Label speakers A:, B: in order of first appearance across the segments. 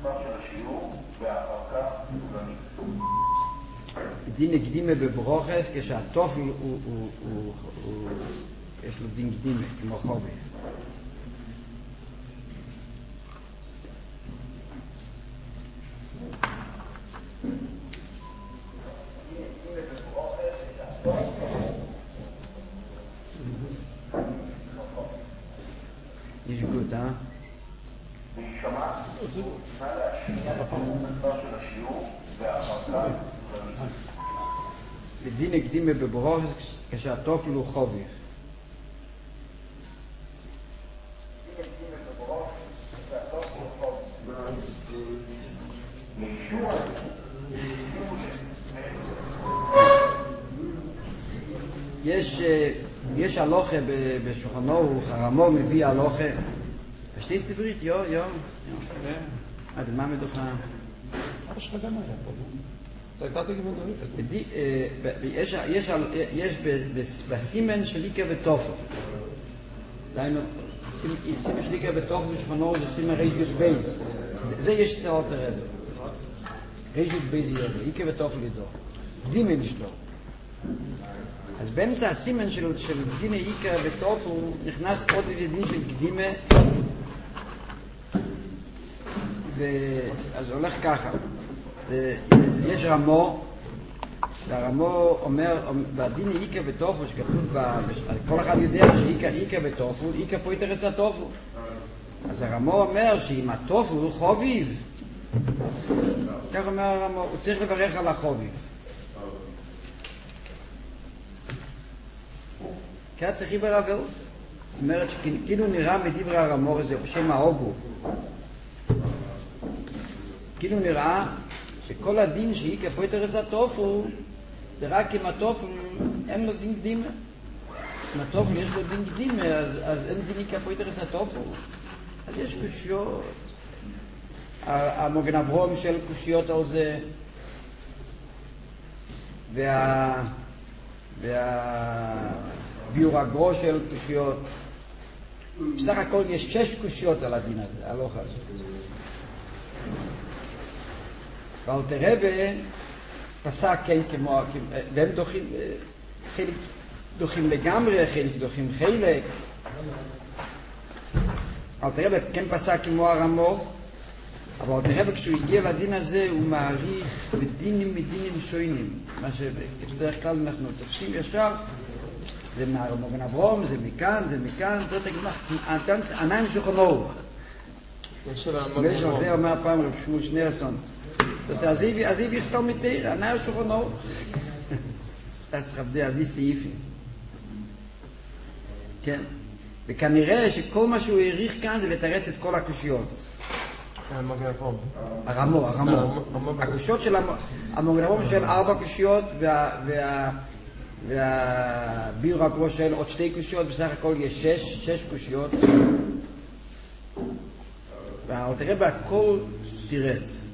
A: של השיעור, ואחר כך פולני.
B: דין הקדימה בברוכס, כשהתופל יש לו דין קדימה, כמו חובי. יש גוד,
A: להישמע, צריכה להשמיע את המספר של השיעור, ואחר כך פולני.
B: לדין הקדימה בברוכס, כשהתופל הוא חובי. יש הלוכה בשולחנו, חרמו מביא הלוכה. verstehst du Brit? Ja. Also machen wir doch mal.
C: Aber schon da mal. Da dachte ich mir
B: יש בסימן של איקה וטופל. דיינו, סימן של איקה וטופל בשולחנו זה סימן רייג'ות בייס. זה יש צעות הרב. רייג'ות בייס ידע, איקה וטופל ידע. דימה נשתו. אז באמצע הסימן של דינה איקה וטופל נכנס עוד איזה דין של קדימה, אז הולך ככה. יש רמו, והרמו אומר, בדינה איקה וטופל שכתוב, כל אחד יודע שאיקה איקה וטופל, איקה פה יתרס הטופל. אז הרמו אומר שאם הטופל הוא חוביב, כך אומר הרמו, הוא צריך לברך על החוביב. כי היה צריכים ברבל. זאת אומרת שכאילו נראה מדברי הרמור הזה בשם ההוגו. כאילו נראה שכל הדין שאיקה פויטרס הטופל זה רק אם הטופל אין לו דין קדימה. אם הטופל יש לו דין קדימה אז אין דין איקה פויטרס הטופל. אז יש קושיות. המוגן אברום של קושיות על זה ביור הגרו של קושיות. בסך הכל יש 6 קושיות על הדין הזה, הלוך הזה. ואלתר רבי פסק כן כמו, והם דוחים, חלק דוחים לגמרי, חלק דוחים חלק. אלתר רבי כן פסק כמו הרמו, אבל אלתר רבי כשהוא הגיע לדין הזה הוא מעריך בדינים מדינים שונים. מה שבדרך כלל אנחנו תופסים ישר, זה מהמוגן אברום, זה מכאן, זאת הגמח, עניים שולחנו. זה אומר פעם רב שמואל שנירסון. אז היא סתום מתיר, עניים שולחנו. אתה צריך להבדיל סעיפים. כן. וכנראה שכל מה שהוא העריך כאן זה לתרץ את כל הקושיות.
C: המוגן אברום.
B: הרמו. הקושיות של המוגן אברום של 4 קושיות והביור הגרו של עוד 2 קושיות, בסך הכל יש 6 קושיות. והאלתר רבי הכל תירץ.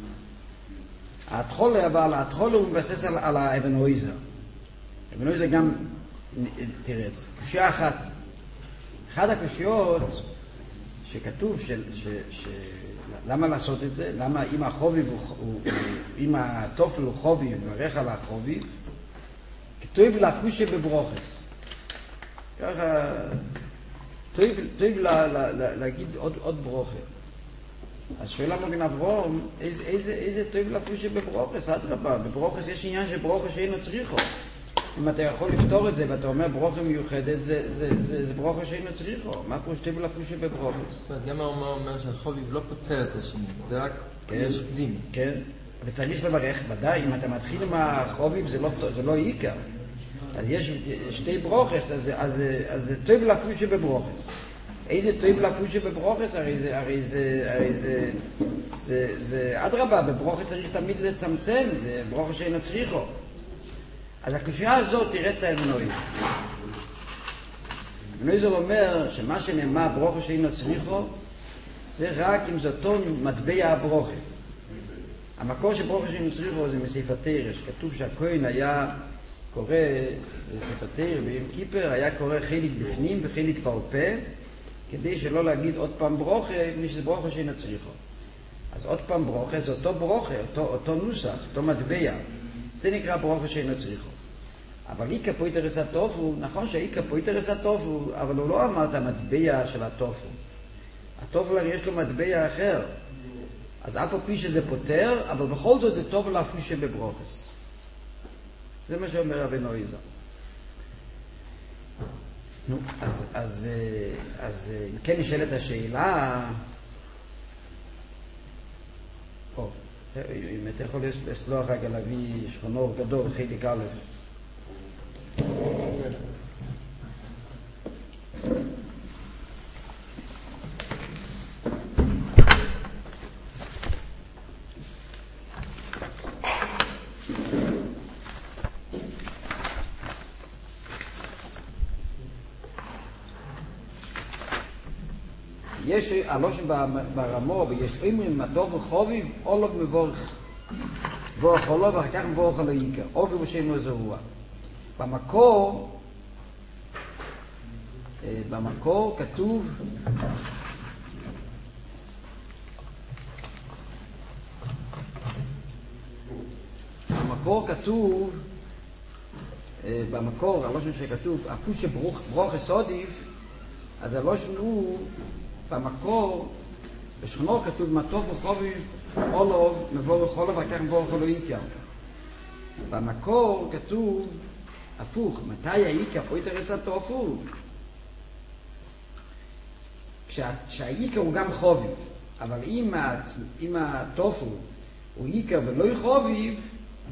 B: התחולה הוא מבסס על האבן עוזר. אבן עוזר גם תירץ. קושיה אחת. אחד הקושיות שכתוב למה לעשות את זה? למה אם החוביב אם הטופל הוא חוביב, מברך על החוביב, כתוב להפושה בברוכס. ככה, טוב להגיד עוד ברוכה. אז שואל המוגן אברום, איזה טוב להפושה בברוכס? אדרבה, בברוכס יש עניין שברוכה שאינו צריכו. אם אתה יכול לפתור את זה ואתה אומר ברוכה מיוחדת, זה ברוכה שאינו צריכו. מה פה שטוב להפושה בברוכס?
C: גם אומר שהחוביב לא פוצר את השני, זה רק יש קדים.
B: כן. וצריך לברך, ודאי, אם אתה מתחיל עם החוביב זה לא עיקר. אז יש 2 ברוכס, אז זה טוב לפושה בברוכס. איזה טוב לפושה בברוכס? הרי זה אדרבה, בברוכס צריך תמיד לצמצם, זה ברוכס שאינו צריכו. אז הקושיה הזאת תירץ האבן עוזר. אבן עוזר אומר שמה שנאמר ברוכס שאינו צריכו זה רק אם זה אותו מטבע הברוכה. המקור של ברוכס שאינו צריכו זה מספר תורה, שכתוב שהכהן היה קורא בספר תורה ביום כיפר, היה קורא חלק בפנים וחלק בעל פה, כדי שלא להגיד עוד פעם ברוכה, מפני שזה ברוכה שאינו צריכו. אז עוד פעם ברוכה, זה אותו ברוכה, אותו נוסח, אותו מטבע. זה נקרא ברוכה שאינו צריכו. אבל איקה פויטרס הטופו, נכון שאיקה פויטרס הטופו, אבל הוא לא אמר את המטבע של הטופו. הטופו הרי יש לו מטבע אחר. אז אף על פי שזה פותר, אבל בכל זאת זה טוב להפושה בברוכס. זה מה שאומר רבנו איזו. נו, אז כן נשאלת השאלה, אם אתה יכול לסלוח רגע להביא שכונור גדול, חלק א'. יש הלושן ברמו, ויש אומרים מדוב וחוביב, אולוג מבורך. מבורך אולוג, ואחר כך מבורך על העיקר. אופי בשם לא זרוע. במקור כתוב, במקור, הלושן שכתוב, אפו שברוך סודיף, אז הלושן הוא, במקור, בשכנו כתוב, מטוף וחוביב, אולוב, מבורך אולוב, ואחר כך מבורך על העיקר. במקור כתוב, הפוך, מתי העיקר פויטרס הטופו? כשהעיקר הוא גם חוביב, אבל אם הטופו הוא עיקר ולא חוביב,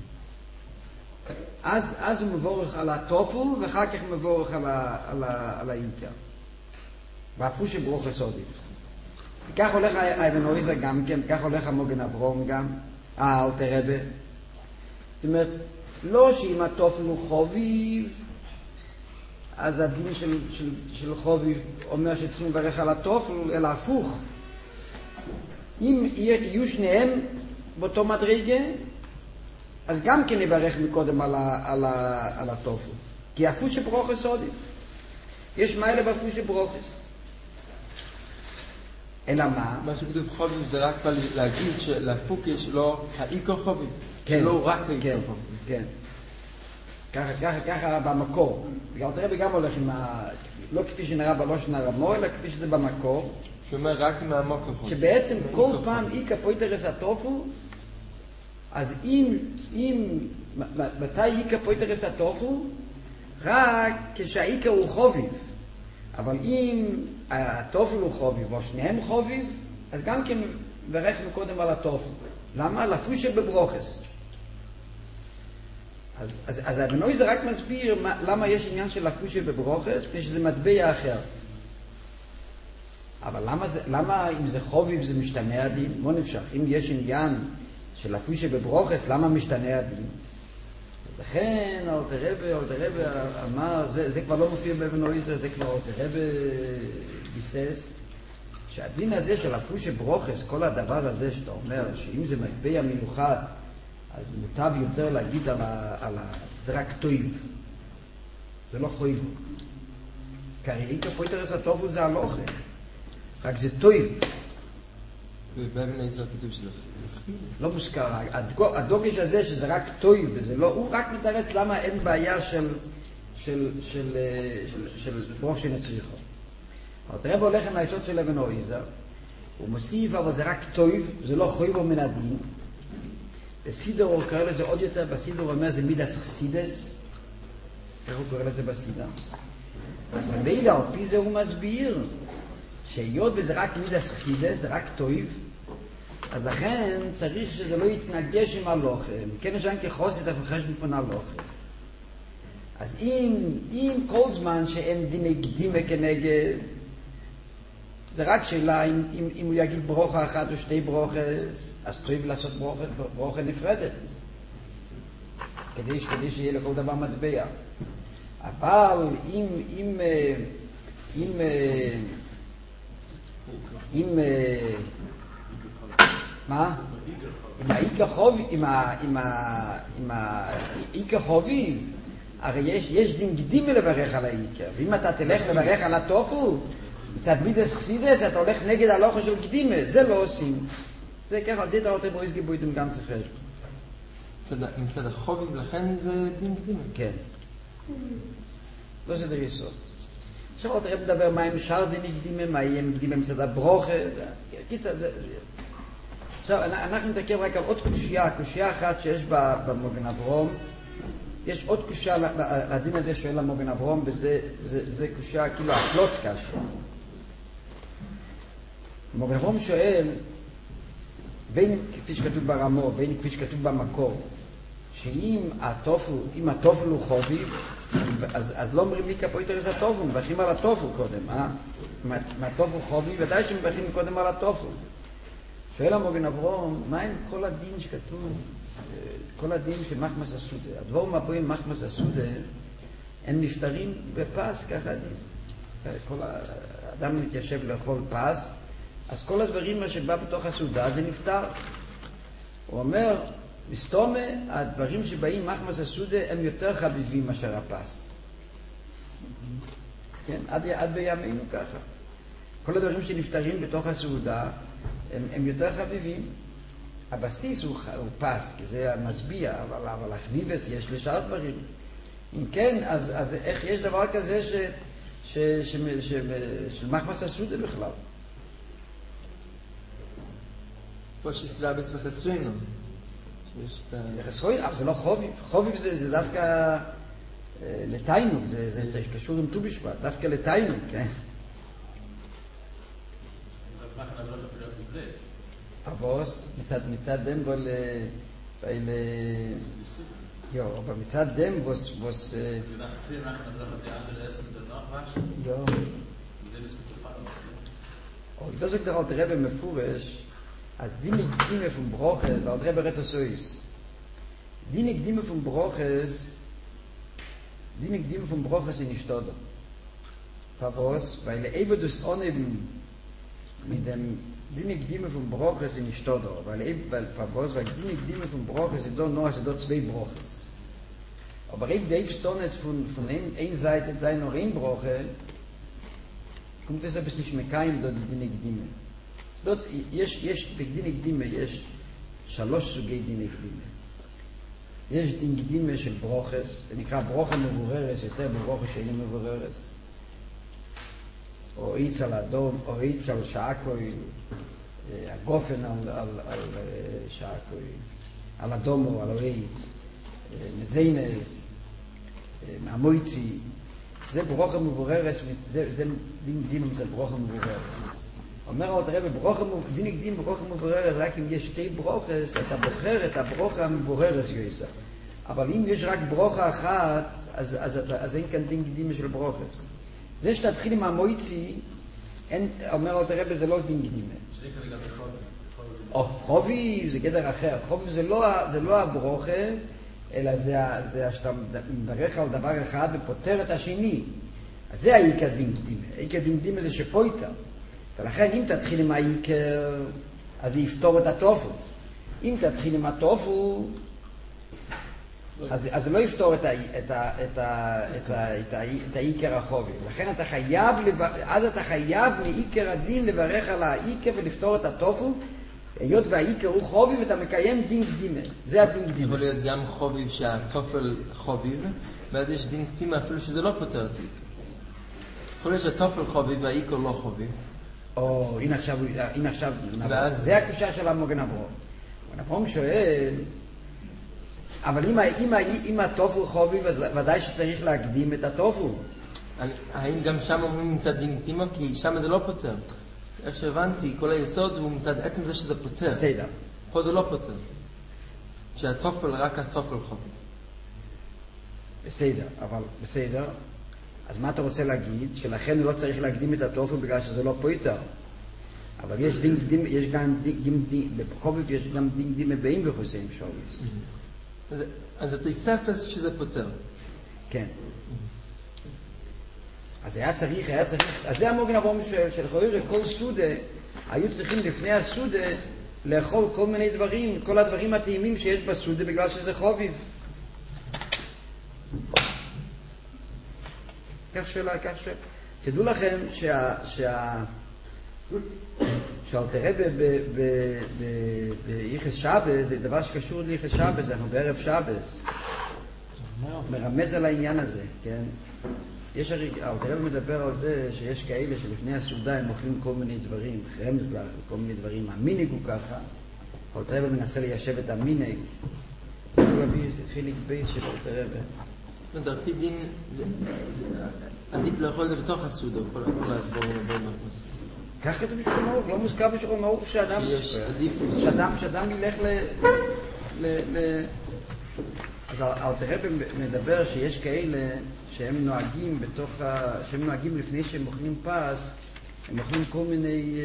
B: אז הוא מבורך על הטופו, ואחר כך מבורך על העיקר. והפוך שברוך הסודיף. וכך הולך אבן אויזר גם כן, וכך הולך המוגן אברום גם, אלתר רבי. זאת אומרת, לא שאם הטופל הוא חוביב, אז הדין של חוביב אומר שצריכים לברך על הטופל, אלא הפוך. אם יהיו שניהם באותו מדרגה, אז גם כן נברך מקודם על הטופל. כי הפוך שברוכס עודיף. יש מעלה בהפוך שברוכס. אלא מה?
C: מה שכתוב חוביב זה רק להגיד שלהפוך יש לו העיקר חוביב.
B: כן,
C: לא רק העיקר חוביב.
B: כן. ככה במקור. בגלל תראה וגם הולך עם לא כפי שנראה בלושן הרמו, אלא כפי שזה במקור.
C: שאומר רק עם המקור חוביב.
B: שבעצם כל פעם איקה פויטרס הטופו, אז מתי איקה פויטרס הטופו? רק כשהאיקה הוא חוביב. אבל אם הטופל הוא חוביב, או שניהם חוביב, אז גם כן ברך מקודם על הטופל. למה? לפושה בברוכס. אז אבן אויזר רק מסביר למה יש עניין של לפושה בברוכס, כי שזה מטבע אחר. אבל למה אם זה חוביב זה משתנה הדין? בוא נפשך, אם יש עניין של לפושה בברוכס, למה משתנה הדין? לכן אלתר רבי אמר, זה כבר לא מופיע באבן אויזר, זה כבר אלתר רבי ביסס, שהדין הזה של לפושה ברוכס, כל הדבר הזה שאתה אומר, שאם זה מטבע מיוחד, אז מוטב יותר להגיד זה רק טויב, זה לא חויב. קריאיקה פויטרס הטופו זה הלוכה, רק זה טויב.
C: ובאבן אויזר כתוב שזה
B: לא מוזכר, הדוגש הזה שזה רק טויב, וזה לא, הוא רק מתארץ למה אין בעיה של ברוך שנצריכו. אבל תראה בהולך עם היסוד של אבן אויזר, הוא מוסיף אבל זה רק טויב, זה לא חויב מן הדין. בסידר הוא קורא לזה עוד יותר, בסידר הוא אומר זה מידס חסידס, איך הוא קורא לזה בסידר? אז במילא על פי זה הוא מסביר שהיות וזה רק מידס חסידס, זה רק טויב, אז לכן צריך שזה לא יתנגש עם הלוכה, כן יש אין כחוסת הפרחש בפון הלוכה. אז אם כל זמן שאין דיני קדימה כנגד, זה רק שאלה אם הוא יגיד ברוכה אחת או שתי ברוכס, אז טוב לעשות ברוכה נפרדת, כדי שיהיה לכל דבר מטבע. אבל מה? עם העיקר חוביב, הרי יש דין קדימה לברך על העיקר, ואם אתה תלך לברך על הטופו, מצד מידס חסידס, אתה הולך נגד הלוכה של קדימה, זה לא עושים. זה ככה, על זה אלתר רבי הסגיבו עם גנץ חשבון.
C: מצד החוביב, לכן זה דין קדימה.
B: כן. לא זה דר יסוד. עכשיו אלתר רבי מדבר מה עם שאר דין קדימה, מה יהיה קדימה מצד הברוכה. קיצר, זה... עכשיו, אנחנו נתעכב רק על עוד קושייה אחת שיש במוגן אברום. יש עוד קושייה לדין הזה שואל המוגן אברום, וזה קושייה כאילו הקלוץ קשה. המוגן אברום שואל, בין כפי שכתוב ברמו, בין כפי שכתוב במקור, שאם התופל הוא חוביב, אז לא אומרים לי כפויטר זה התופל, מברכים על התופל קודם, מהתופל חוביב, ודאי שמברכים קודם על התופל. שואל המוגן אברום, מה עם כל הדין שכתוב, כל הדין של מחמס הסודה? הדבורים הבאים מחמס הסודה, הם נפטרים בפס, ככה הדין. כל האדם מתיישב לאכול פס, אז כל הדברים שבא בתוך הסעודה זה נפטר. הוא אומר, מסתומה, הדברים שבאים מחמס הסעודה הם יותר חביבים מאשר הפס. כן, עד בימינו ככה. כל הדברים שנפטרים בתוך הסעודה הם יותר חביבים. הבסיס הוא פס, כי זה המשביע, אבל החביבס יש לשאר דברים. אם כן, אז איך יש דבר כזה של מחמס הסעודה בכלל?
C: פה שסרבס וחסרינו.
B: חסרוין, אבל זה לא חוביב. חוביב זה דווקא לתיינוג, זה קשור עם ט"ו בשבט, דווקא לתיינוג, כן? פבוס, מצד דם בול, aber מצד דם was und das sagt der alte Rebbe mefurisch, als die Nikdime von Broches, der alte Rebbe redet so ist. Die Nikdime von Broches sind nicht da. Pavos, weil eben das Oneben mit dem die Nikdime von Broches sind nicht da, weil Pavos, weil die Nikdime von Broches sind da nur, sind da zwei Broches. Aber eben der Ebstonet von einer Seite sein noch ein Broche, kommt es ein bisschen nicht mehr kein, da die Nikdime. יש בדין הקדימה, יש 3 סוגי דין הקדימה. יש דין קדימה של ברוכס, זה נקרא ברוכה מבוררס, יותר ברוכה שאינה מבוררס. או איץ על אדום, או איץ על שעקוי, הגופן על שעקוי, על אדום או על איץ, מזיינס, מהמויצי. זה ברוכה מבוררס, זה דין קדימה זה ברוכה מבוררס. אומר עוד רבי, דין הקדים ברוכה מבוררס, רק אם יש 2 ברוכס, אתה בוחר את הברוכה המבוררס יויסה. אבל אם יש רק ברוכה אחת, אז אין כאן דין קדים של ברוכס. זה שתתחיל עם המויצי, אומר עוד רבי, זה לא דין קדים. חובי זה גדר אחר. חובי זה לא הברוכה, אלא זה שאתה מברך על דבר אחד ופותר את השני. אז זה העיקר דין קדים. העיקר דין קדים זה שפויטה. ולכן אם תתחיל עם העיקר, אז זה יפתור את התופל. אם תתחיל עם התופל, אז זה לא יפתור את העיקר החובי. לכן אתה חייב מעיקר הדין לברך על העיקר ולפתור את התופל, היות והעיקר הוא חובי ואתה מקיים דין קדימה. זה הדין קדימה.
C: יכול להיות גם חוביב שהתופל חוביב, ואז יש דין קדימה אפילו שזה לא פותר אותי. יכול להיות שהתופל חוביב והעיקר לא חוביב.
B: או, הנה עכשיו, זה הקושה של המוגן אברום. המוגן אברום שואל, אבל אם התופל חוביב, אז ודאי שצריך להקדים את התופל.
C: האם גם שם אומרים מצד דין קדימה? כי שם זה לא פותר. איך שהבנתי, כל היסוד הוא מצד עצם זה שזה פותר.
B: בסדר.
C: פה זה לא פותר. שהתופל, רק התופל חוביב.
B: בסדר, אבל בסדר. אז מה אתה רוצה להגיד? שלכן לא צריך להקדים את התופל בגלל שזה לא פויטר. אבל יש דין קדים, יש גם דין, בחוביב יש גם דין קדים מבאים וחוזים שוביס.
C: אז אתה יספס שזה פוטר.
B: כן. אז היה צריך, אז זה המוגן אברום של חוירה, כל סודה, היו צריכים לפני הסודה לאכול כל מיני דברים, כל הדברים הטעימים שיש בסודה בגלל שזה חוביב. כך שאלה. תדעו לכם שאלתר רבי ביחס שבס, זה דבר שקשור ליחס שבס, אנחנו בערב שבס. מרמז על העניין הזה, כן? אלתר רבי מדבר על זה שיש כאלה שלפני הסעודה הם אוכלים כל מיני דברים, רמז לה, כל מיני דברים, המינג הוא ככה. אלתר רבי מנסה ליישב את המינג. הוא להביא חיליק בייס של אלתר רבי.
C: על פי דין, עדיף לאכול את זה בתוך הסעודה, כל לעבור.
B: כך כתוב בשולחן ערוך, לא מוזכר בשולחן ערוך שאדם ילך אז אלתר רבי מדבר שיש כאלה שהם נוהגים לפני שהם אוכלים פס, הם אוכלים כל מיני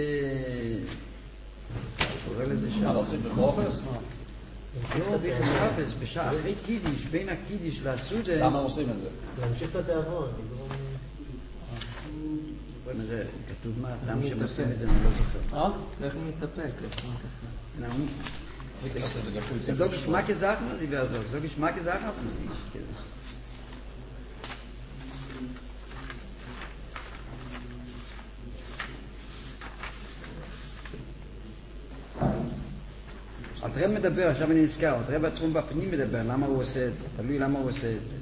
B: קורא לזה שם.
D: מה, לא עושים בחופש?
B: לא, בחופש, בשעה אחרי קידיש, בין הקידיש לסעודה.
D: למה עושים את זה?
E: להמשיך את התיאבון.
B: בוא נראה, כתוב מה, הטעם שהם עושים את זה, אני לא זוכר.
C: איך מתאפק?
B: זה לא גשמע כזכנה, זה בעזור. זה לא גשמע כזכנה, זה נציג. אלתר רבי מדבר, עכשיו אני נזכר, אלתר רבי בעצמו בפנים מדבר, למה הוא עושה את זה, תלוי למה הוא עושה את זה.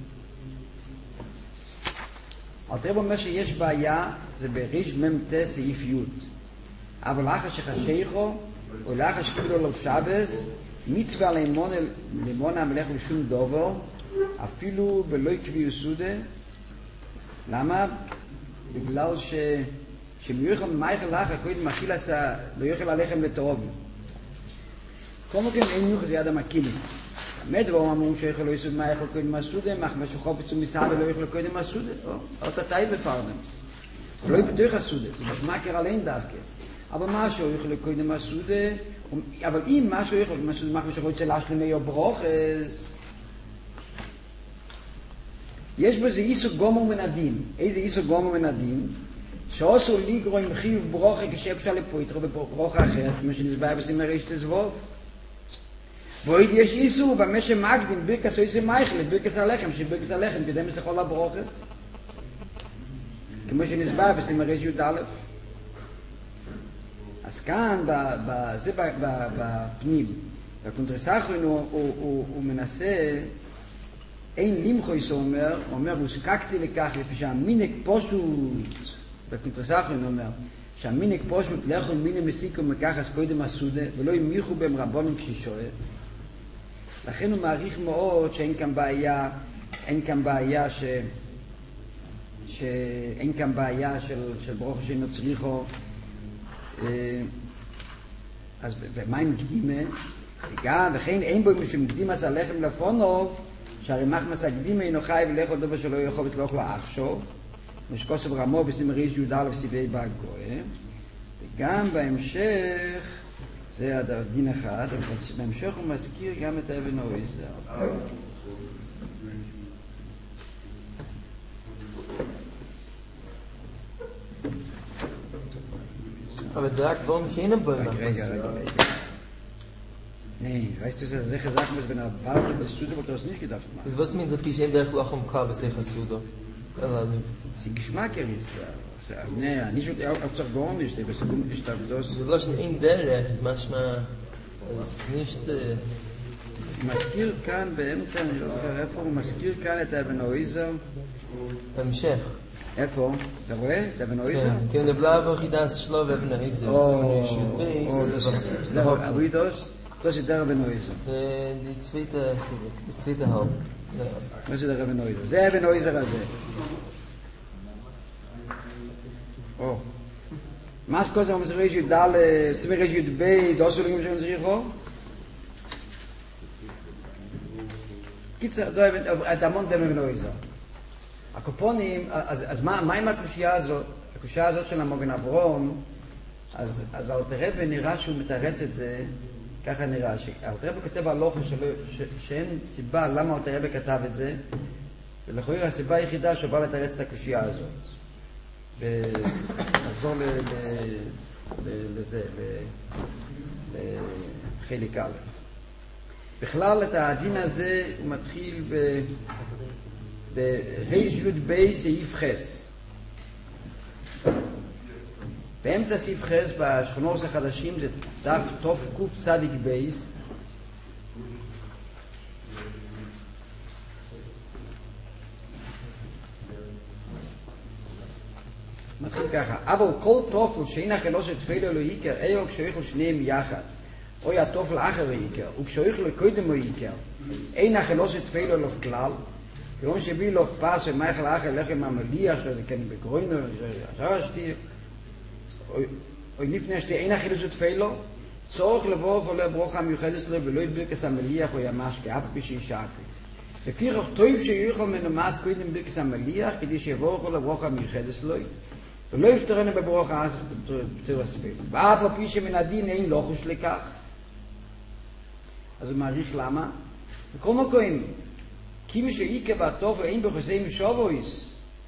B: אלתר רבי אומר שיש בעיה, זה בריש מ"ט סעיף י', אבל לאחר שחשיכו, או לאחר שקיבלו לו שבס, מצווה למון המלך לשום דובר, אפילו בלא יקביעו סעודה. למה? בגלל שמיוחד מייכל לאחר, קודם אכיל עשה, לא יוכל עליכם לתרובים. כל מקום אין מיוחד ליד המקילים. מדבור אמרו שיכול לא יסוד מה יכול קודם הסעודה, מה שחופץ ומסעה ולא יכול קודם הסעודה. אותה תאי בפרדם. ולא יפתוח הסעודה, זה בשמקר עליין דווקא. אבל משהו יכול קודם הסעודה, אבל אם משהו יכול, מה שחוץ של השלמי או ברוכס, יש בזה איסור גומר מנדים. איזה איסור גומר מנדים? שעושו ליגרו עם חיוב ברוכה כשאפשר לפויטרו בברוכה אחרת, כמו שנסבע בסימן ריש תזבוב. ועוד יש איסור במה שמקדים ברכס או איסור מייכלת, ברכס הלחם, שברכס הלחם קדמס לכל הברוכס. כמו שנסבע בסימן ריש י"א. אז כאן, זה בפנים, בקונטרסחרין הוא מנסה, אין לימחויס הוא אומר, הוזקקתי לכך לפי שהמינק פושוט, בקונטרסחרין הוא אומר, שהמינק פושוט לאכול מיני מסיקו מכחס קודם הסעודה, ולא ימיחו בהם רבונים כששואל. לכן הוא מעריך מאוד שאין כאן בעיה, אין כאן בעיה של ברוך שאינו צריכו. אז ומה עם קדימה? גם וכן אין בו משום קדימה זה הלחם לפונו, שהרי מחמס הקדימה אינו חי ולאכול דבר שלא יכול לסלוח לו אחשוב, משקוסב רמו בסימן ריש י"א סיבי בגויה. וגם בהמשך זה הדין אחד, אבל בהמשך הוא מזכיר גם את אבן עזרא.
C: Aber sagt, warum ich ihnen bei mir?
B: Nee, weißt du, das ist gesagt, wenn er wartet, das Suda wird das nicht gedacht machen.
C: Was meint das, ich in der Lachem Kabe sich Suda?
B: Sie Geschmacker ist da. Nee, nicht auf der Gorn nicht, aber so gut ist das.
C: Du lässt in der, ist manchmal nicht
B: מזכיר כאן באמצע, אני לא זוכר איפה, הוא מזכיר כאן את אבן עזרא.
C: בהמשך.
B: איפה? אתה רואה? את אבן עזרא?
C: כן, לבלעבר חידס שלוב אבן עזרא.
B: אבוידוס? Das ist der Eben Oizer.
C: Die zweite Halb.
B: Das ist der Eben Oizer. זה Eben Oizer הזה. מה שקודם אומרים ריש י"ד, סימן ריש י"ב, לא עשו לגים שם זריחו? קיצר, את המון דם Eben Oizer. הקופונים, אז מה עם הקושייה הזאת? הקושייה הזאת של המוגן אברום, אז אלתר רבי נראה שהוא מתרץ את זה, ככה נראה, אלתר רבי כותב הלוכה שאין סיבה למה אלתר רבי כתב את זה, ולכאורה הסיבה היחידה שהוא בא לתרץ את הקושייה הזאת. ונחזור לזה, לחלק א'. בכלל את הדין הזה הוא מתחיל בריש י"ב סעיף חס. באמצע סעיף חס בשכונות החדשים זה דף תוף קוף צדיק בייס. מתחיל ככה, אבל כל תופל שאין החלוש את תפילו לא עיקר, אלו כשאיכל שניהם יחד, או התופל אחר עיקר, וכשאיכל קודם הוא עיקר, אין החלוש את תפילו לא כלל, כמו שביא לו פס ומייכל אחר לחם המליח, שזה כן בקרוינו, שרשתי, או לפני שתי אין החלוש את תפילו, צורך לבוא חולה ברוכה המיוחדת שלו, ולא ידבקס המליח או ימש, כאף פי שעקי. לפי כך טוב שיוכל מנומד קודם בלקס המליח, כדי שיבוא חולה ברוכה המיוחדת שלו, ולא יפטרנו בברוך האסך בתור הספיל. ואף על פי שמן הדין אין לא חוש לכך. אז הוא מעריך למה. בכל מקום, כי מי שאיקה והטוב אין בחוסי משובויס,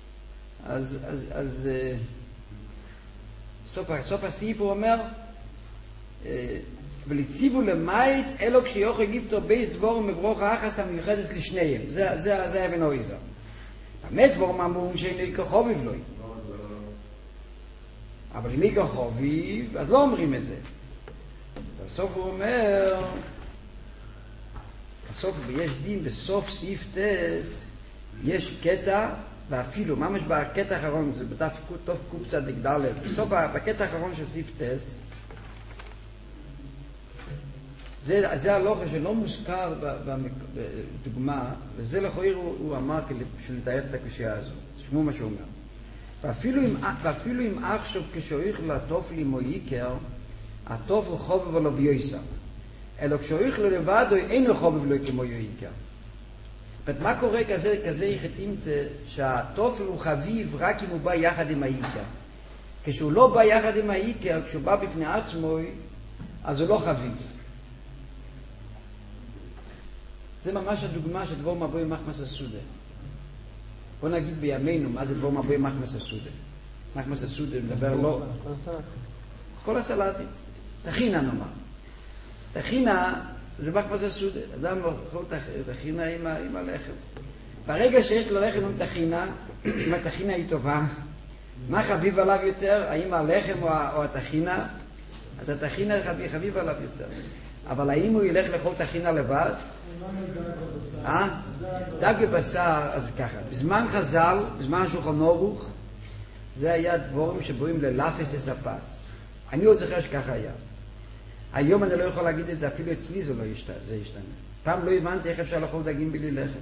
B: אז סוף הסעיף הוא אומר, ולציבו למית אלו כשיוכל לפתור בייס דבורם בברוך האחס המיוחדת לשניהם. זה אבן אויזר. באמת דבורם אמורים שאין איקה חוביב לוי. אבל אם איקה חוביב, אז לא אומרים את זה. בסוף הוא אומר, בסוף יש דין, בסוף סעיף טס, יש קטע, ואפילו, ממש בקטע האחרון, זה בתף תוף קוף צדיק ד', בסוף בקטע האחרון של סעיף טס, זה הלוחה שלא מוזכר בדוגמה, וזה לכאורה הוא אמר בשביל לתאר את הקושיה הזו. תשמעו מה שהוא אומר. ואפילו אם עכשיו כשאיכל הטופל עם איקר, הטופל חובב עליו יויסר. אלא כשאיכל לבדו אינו חובב לו כמו יויקר. מה קורה כזה יחתימצא שהטופל הוא חביב רק אם הוא בא יחד עם האיקר. כשהוא לא בא יחד עם האיקר, כשהוא בא בפני עצמו, אז הוא לא חביב. זה ממש הדוגמה של דבור מבוי מחמס הסודה. בוא נגיד בימינו מה זה דבור מבוי מחמס הסודה. מחמס הסודה מדבר לא... כל הסלטים. תחינה נאמר. תחינה זה מחמס הסודה. אדם אוכל תחינה עם הלחם. ברגע שיש לו לחם עם תחינה, אם התחינה היא טובה, מה חביב עליו יותר? האם הלחם או התחינה? אז התחינה חביב עליו יותר. אבל האם הוא ילך לאכול תחינה לבד? דג בבשר, אז ככה, בזמן חז"ל, בזמן שולחן ערוך, זה היה דבורים שבואים ללאפס אספס. אני עוד זוכר שככה היה. היום אני לא יכול להגיד את זה, אפילו אצלי זה ישתנה. פעם לא הבנתי איך אפשר לאכול דגים בלי לחם.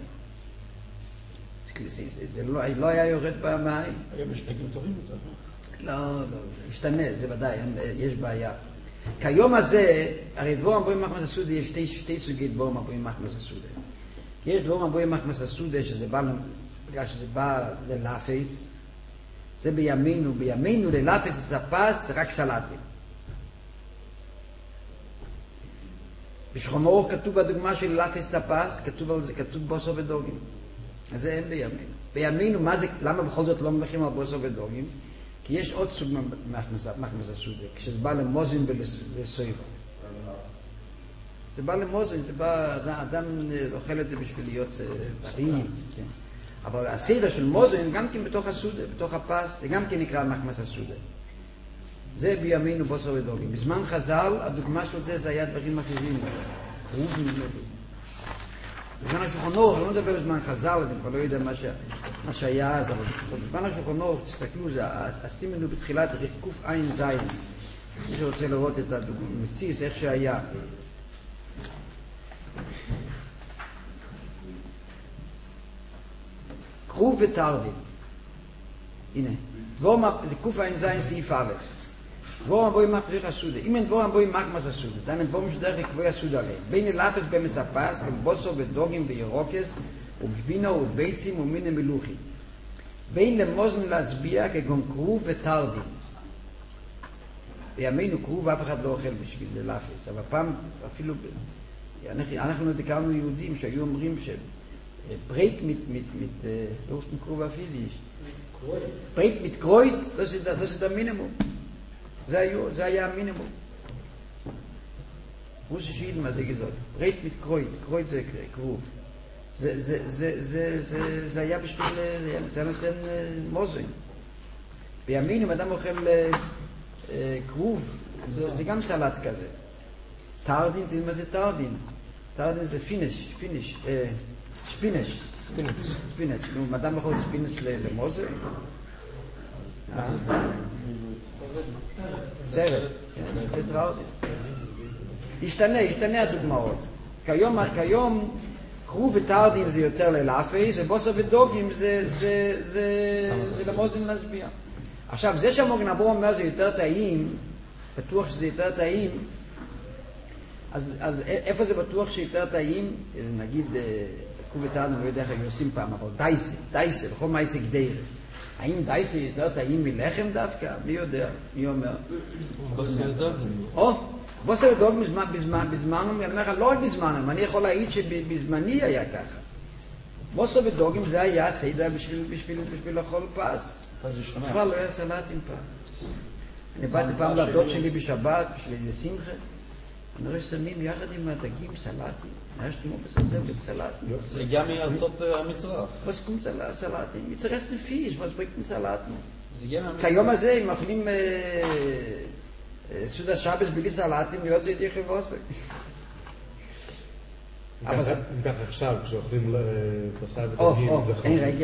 B: זה לא היה יורד במים.
D: היום יש דגים טובים יותר.
B: לא, ישתנה, זה ודאי, יש בעיה. כיום הזה, הרי דבור מבוי מחמס הסודה, יש שתי סוגי דבור מבוי מחמס הסודה. יש דבור מבוי מחמס הסודה, בגלל שזה בא ללאפס, זה בימינו ללאפס אספס, זה רק סלטים. בשולחן ערוך כתוב בדוגמה של ללאפס אספס, כתוב בוסו ודוגים. אז זה אין בימינו. בימינו, למה בכל זאת לא מלכים על בוסו ודוגים? כי יש עוד סוג מחמס הסודה, כשזה בא למוזין ולסויבה. זה בא למוזין, אדם אוכל את זה בשביל להיות בריא, כן. אבל הסדר של מוזין גם כן בתוך הסודה, בתוך הפס, זה גם כן נקרא מחמס הסודה. זה בימינו בוסו ודוגים. בזמן חז"ל, הדוגמה של זה היה דברים אחרים. בזמן השולחן ערוך, אני לא מדבר בזמן חז"ל, אני כבר לא יודע מה שהיה אז, אבל בזמן השולחן ערוך, תסתכלו, זה הסימנו בתחילת קוף עין זין. מי שרוצה לראות את הדוגמה, מציס, איך שהיה. קרוב ותרדים. הנה, זה קוף עין זין סעיף א'. דבור מבוי מחמס הסודה. אם אין דבור מבוי מחמס הסודה, דן דבור משדרך לקבוי הסודה עליהם. בין אלפס במספס, כבוסו ודוגים וירוקס, וגבינו וביצים ומיני מלוכי. בין למוזן להצביע כגון קרוב וטרדים. בימינו קרוב אף אחד לא אוכל בשביל אלפס, אבל פעם אפילו, אנחנו תקרנו יהודים שהיו אומרים שברייק לא עושים קרוב אפיליש. ברייק מתקרויט, לא זה המינימום. זה היה המינימום. רוסי שילמה זה גזול. ברייט mit קרויט זה קרוב. זה היה בשביל, זה נותן מוזן. בימינו אם אדם אוכל כרוב, זה גם סלט כזה. טרדין, תראי מה זה טרדין? טרדין זה שפינש. ספינש. נו, אדם יכול ספינש למוזה? זרת, זה טרדין. ישתנה הדוגמאות. כיום כרוב וטרדין זה יותר ללאפי, ובוסר ודוגים זה למוזן להשביע. עכשיו, זה שהמוגן אברהם אומר זה יותר טעים, בטוח שזה יותר טעים, אז איפה זה בטוח שיותר טעים? נגיד, כרוב וטרדין, אני לא יודע איך הם עושים פעם, אבל דייסה, בכל מייסה גדיר. האם דייסה יותר טעים מלחם דווקא? מי יודע? מי אומר?
C: בוסר ודוגים.
B: בוסר ודוגים בזמנו, אני אומר לך, לא רק בזמנו, אני יכול להעיד שבזמני היה ככה. בוסר ודוגים זה היה סיידר בשביל לאכול פס. בכלל לא היה סלטים פעם. אני באתי פעם לדוד שלי בשבת, בשביל שמחה. אני רואה ששמים יחד עם הדגים סלטים. היה שתמו בסדר בסלטים.
D: זה גם מארצות המצרף.
B: Was kommt Salaten? Mit Resten Fisch, was bringt ein Salaten? כיום הזה, אם אוכלים סעודת שבת בלי סלטים, להיות זה ידיח ובוסר.
D: אם כך עכשיו, כשאוכלים בשר ודגים,
B: אין רגע.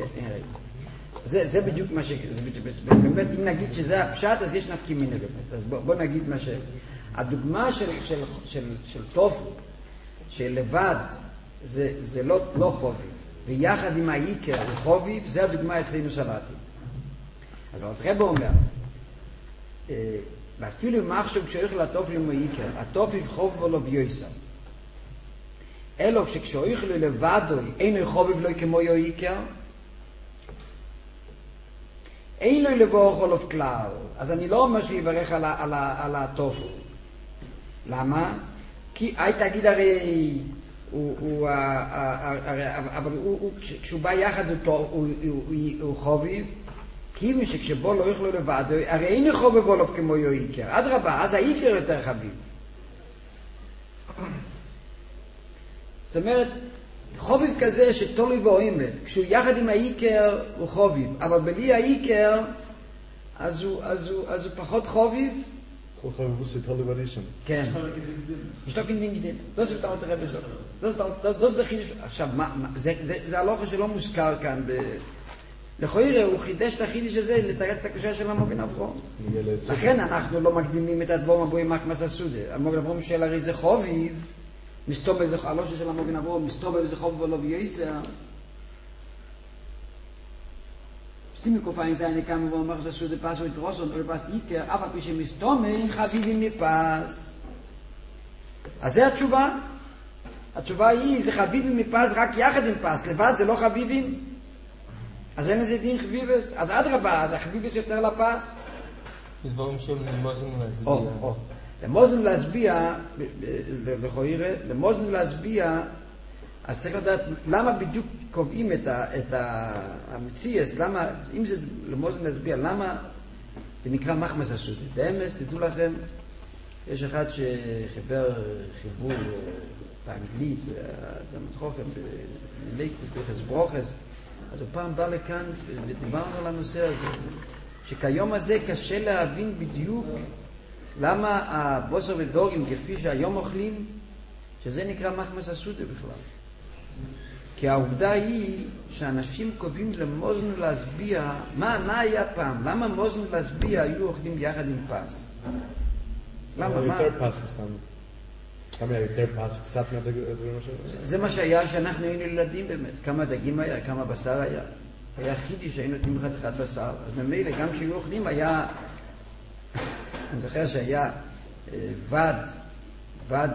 B: זה בדיוק מה ש... באמת, אם נגיד שזה הפשט, אז יש נפקי מיני באמת. אז בוא נגיד מה ש... הדוגמה של טופו, שלבד זה לא חוביב, ויחד עם העיקר הוא חוביב, זה הדוגמה אצלנו סלטים. אז הרב אומר, ואפילו מחשוב כשהולך לטופו עם העיקר, הטופו חוביב ולא ויוסם. אלו כשהולך לבדו, אין חוביב לא כמו העיקר, אין לו לבוא חולף כלל. אז אני לא אומר שיברך על הטופו. למה? כי תגיד הרי אבל כשהוא בא יחד הוא חוביב, כי שכשבו לא יוכלו לבד, הרי אין חוביב וולף כמו העיקר. אדרבה, אז העיקר יותר חביב. זאת אומרת, חוביב כזה שתולי ועומד, כשהוא יחד עם העיקר הוא חוביב, אבל בלי העיקר אז הוא פחות חוביב.
D: Goed gaan we woensdag al die variëren.
B: כן. יש לו כנדין גידים. זה שאתה רוצה רבי זאת. זה חידש. עכשיו, זה הלוכה שלא מוזכר כאן. לכוירה, הוא חידש את החידש הזה לתרץ את הקשה של המוגן אברהם. לכן אנחנו לא מקדימים את הדבור מבואים מחמס הסודה. המוגן אברהם של הרי זה חוביב, מסתום איזה הלושה של המוגן אברהם, מסתום איזה חוביב ולא וייסר. שימי קופאין זה אני קם ואומר שסודה פס או יתרוסון או לפס עיקר, אף על פי שמסתומי חביבים מפס. אז זה התשובה. התשובה היא, זה חביבים מפס רק יחד עם פס, לבד זה לא חביבים. אז אין איזה דין חביבס. אז אדרבה, אז החביבס יותר לפס.
C: יש דברים שהם למוזן להסביע.
B: למוזן להסביע, למוזן להסביע, אז צריך לדעת למה בדיוק קובעים את המציאס, למה, אם זה למוזן להסביע, למה זה נקרא מחמס הסודה. באמס, תדעו לכם, יש אחד שחיבר חיבור באנגלית, זה מתחוכם, בליקוד, ברוכס, אז הוא פעם בא לכאן ודיברנו על הנושא הזה, שכיום הזה קשה להבין בדיוק למה הבוסר ודוגים כפי שהיום אוכלים, שזה נקרא מחמס הסודה בכלל. כי העובדה היא שאנשים קובעים למוזן להסביע, מה היה פעם? למה מוזן להסביע היו אוכלים יחד עם פס? למה?
D: יותר פס בסתם. כמה היה יותר פס? קצת מהדגים?
B: זה מה שהיה שאנחנו היינו ילדים באמת. כמה דגים היה, כמה בשר היה. היה חידי שהיינו נותנים אחד בשר. אז ממילא גם כשהיו אוכלים היה, אני זוכר שהיה ועד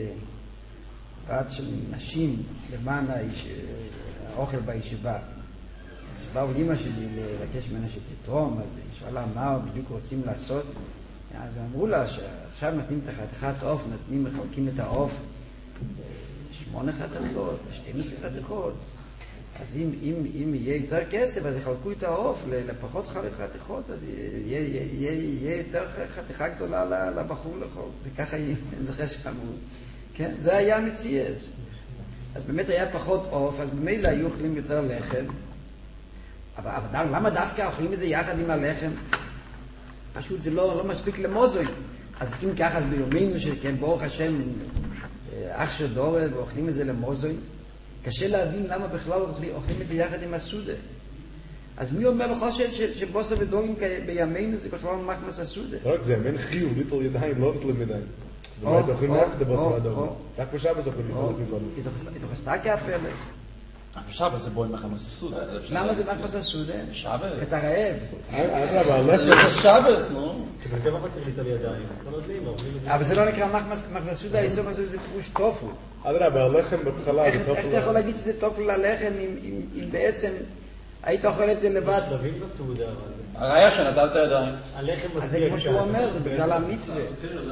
B: של נשים למען האוכל בישיבה. אז באו אמא שלי לבקש ממנה שתתרום, אז היא שאלה מה בדיוק רוצים לעשות. אז אמרו לה שעכשיו נותנים את החתיכת עוף, מחלקים את העוף 8 חתיכות, 12 חתיכות. אז אם יהיה יותר כסף, אז יחלקו את העוף לפחות חתיכות, אז יהיה יותר חתיכה גדולה לבחור לאכול. וככה אני זוכר שאמרו. כן? זה היה המציאס. אז באמת היה פחות עוף, אז במילא היו אוכלים יותר לחם. אבל למה דווקא אוכלים את זה יחד עם הלחם? פשוט זה לא מספיק למוזוי. אז אם ככה, אז ביומנו שכן, ברוך השם, אח של דורה, ואוכלים את זה למוזוי, קשה להבין למה בכלל אוכלים את זה יחד עם הסודה. אז מי אומר בכל שבוסר ודורים בימינו זה בכלל מחמס הסודה?
D: לא רק זה, אין חיוב, ליטל ידיים, לא ליטל ידיים. באמת אוכלים רק את הבוסר והדורים. רק בשבת אוכלים ליטל.
B: איתו חסתה כאפלה.
E: בשבת זה בואי מחמס הסודה.
B: למה זה מחמס הסודה?
E: בשבת.
B: אתה רעב.
E: זה שבת, נו.
D: שבנקה מה צריך ליטל ידיים?
B: אבל זה לא נקרא מחמס הסודה, איסור מחמס הסודה זה פירוש טופו.
D: אדרבה, הלחם בהתחלה.
B: איך אתה יכול להגיד שזה טופו ללחם אם בעצם היית אוכל את זה לבד?
D: שלבים בסעודה.
E: הראיה שנטלת ידיים.
B: אז זה כמו שהוא אומר, זה בגלל המצווה.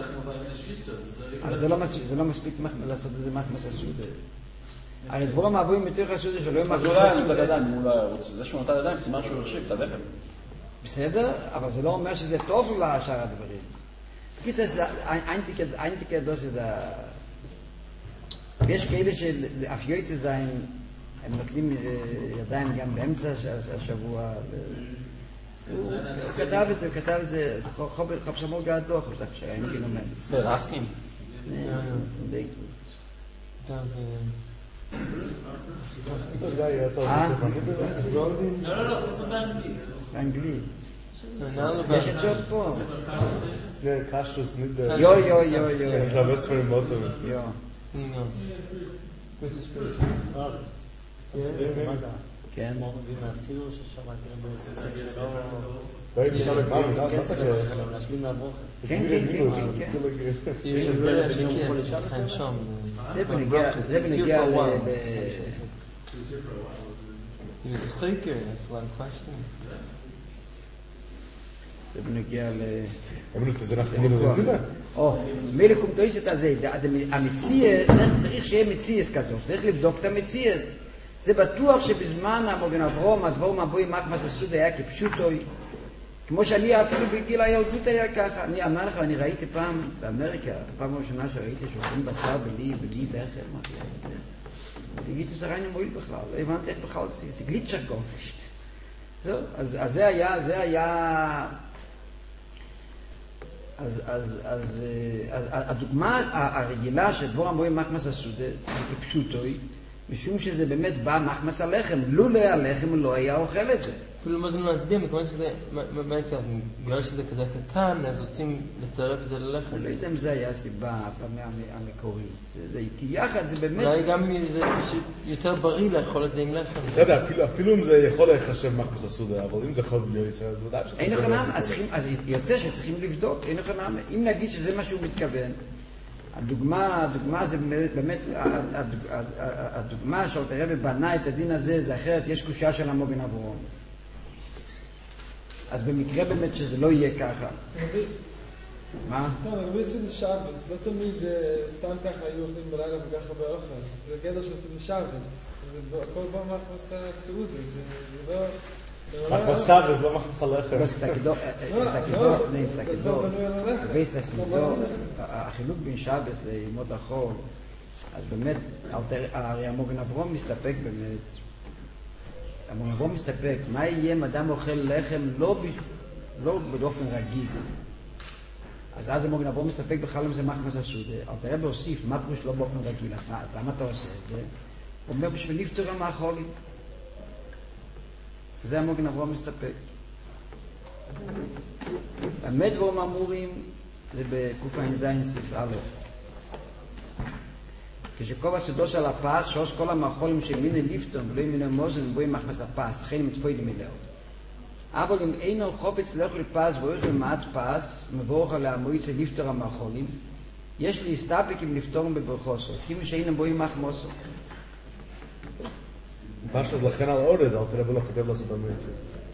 B: אבל זה לא מספיק לעשות את זה מחמס הסודה. הרי דבורם אבוים יותר חשוב זה שלא יהיה מחמס הסודה.
E: אז אולי נטל ידיים, אם הוא לא רוצה. זה שהוא נטל ידיים, סימן שהוא החשיב את הלחם.
B: בסדר, אבל זה לא אומר שזה טוב לשאר הדברים. בקיצור, איינטיקה דוס זה... ויש כאלה שאף יועצי זין, הם נוטלים ידיים גם באמצע השבוע. הוא כתב את זה, חופש המור געדו, חופש שהיינו גנומן.
E: ברסקים.
B: די
F: לא, זה באנגלית.
B: באנגלית. יש את זה עוד פה.
D: קשוס ניד...
B: יו.
D: אני חייבס פרי מוטו.
B: יו. כן.
F: מהסיור ששמעתי בסיור שלו.
D: לא הייתי שם את מאמי, לא צריך...
F: להשלים מהברוך.
B: כן.
C: יש הבדל שכן שם.
B: זה בנגיע ל...
C: He was speaker, that's a lot of questions.
B: זה בנגיע ל...
D: אמרו, זה אנחנו מלווים.
B: מליקום תויסת הזה, המציאס, צריך שיהיה מציאס כזאת, צריך לבדוק את המציאס. זה בטוח שבזמן המוגן אברום, הדבורם הבוים מחמס הסוד היה כפשוטוי, כמו שאני אפילו בגיל הילדות היה ככה. אני אמר לך, אני ראיתי פעם באמריקה, פעם ראשונה שראיתי שאוכלים בשר בלי לחם, וגיתי שריינים מועיל בכלל, לא הבנתי איך בכלל זה גליצ'ר גורפשט. זהו, אז זה היה... אז הדוגמה הרגילה שדבור המבואים מחמס הסודה כפשוטוי, משום שזה באמת בא מחמס הלחם. לולא הלחם לא היה אוכל את זה.
C: אפילו מה זה להסביר, מכיוון שזה, מה הסביר? בגלל שזה כזה קטן, אז רוצים לצרף את זה ללחם.
B: אני לא יודע אם זה היה הסיבה המקורית. כי יחד זה באמת...
C: אולי גם זה יותר בריא לאכול את זה עם לחם.
D: לא יודע, אפילו אם זה יכול להיחשב מחמס הסודה, אבל אם זה יכול להיות ישראל, זה ודאי
B: אין לך נעם, אז יוצא שצריכים לבדוק, אין לך נעם. אם נגיד שזה מה שהוא מתכוון, הדוגמה זה באמת, הדוגמה שאתה רבי בנה את הדין הזה, זה אחרת, יש קושה של המוגן אברום. אז במקרה באמת שזה לא יהיה ככה. מה?
G: טוב, אני חושב שזה שבס, לא תמיד סתם ככה היו אוכלים בלילה וככה באוכל. זה גדר שעושה זה שבס. זה הכל בא מחמס הסעודה, זה לא...
D: מחמס שבס, לא מחמס הלחם.
B: החילוק בין שבס לימות החול, אז באמת, הרי המוגן אברום מסתפק באמת, המוגן אברום מסתפק, מה יהיה אם אדם אוכל לחם לא באופן רגיל? אז המוגן אברום מסתפק בכלל אם זה מחמס הסעודה. אבל תראה בהוסיף, מה פירוש לא באופן רגיל? אז למה אתה עושה את זה? הוא אומר, בשביל נפטר מהחולים. זה המוגן אברום מסתפק. באמת דבורם אמורים, זה בק"ז סעיף א'. כשקוב הסודו של הפס, שעוש כל המאכולים שמיני ליפטון ולא מיני מוזן, בואי מחמס הפס, חייל מתפויד מילאו. אבל אם אינו חופץ לאכול פס ואוכל מעט פס, מבורך על המועיץ לפטור המאכולים, יש להסתפק אם לפטורם בברכוסו, כמו שאינם בואי מחמוסו.
D: פשוט לכן על אורז, אל תראה ולא כתב לעשות המועיצה.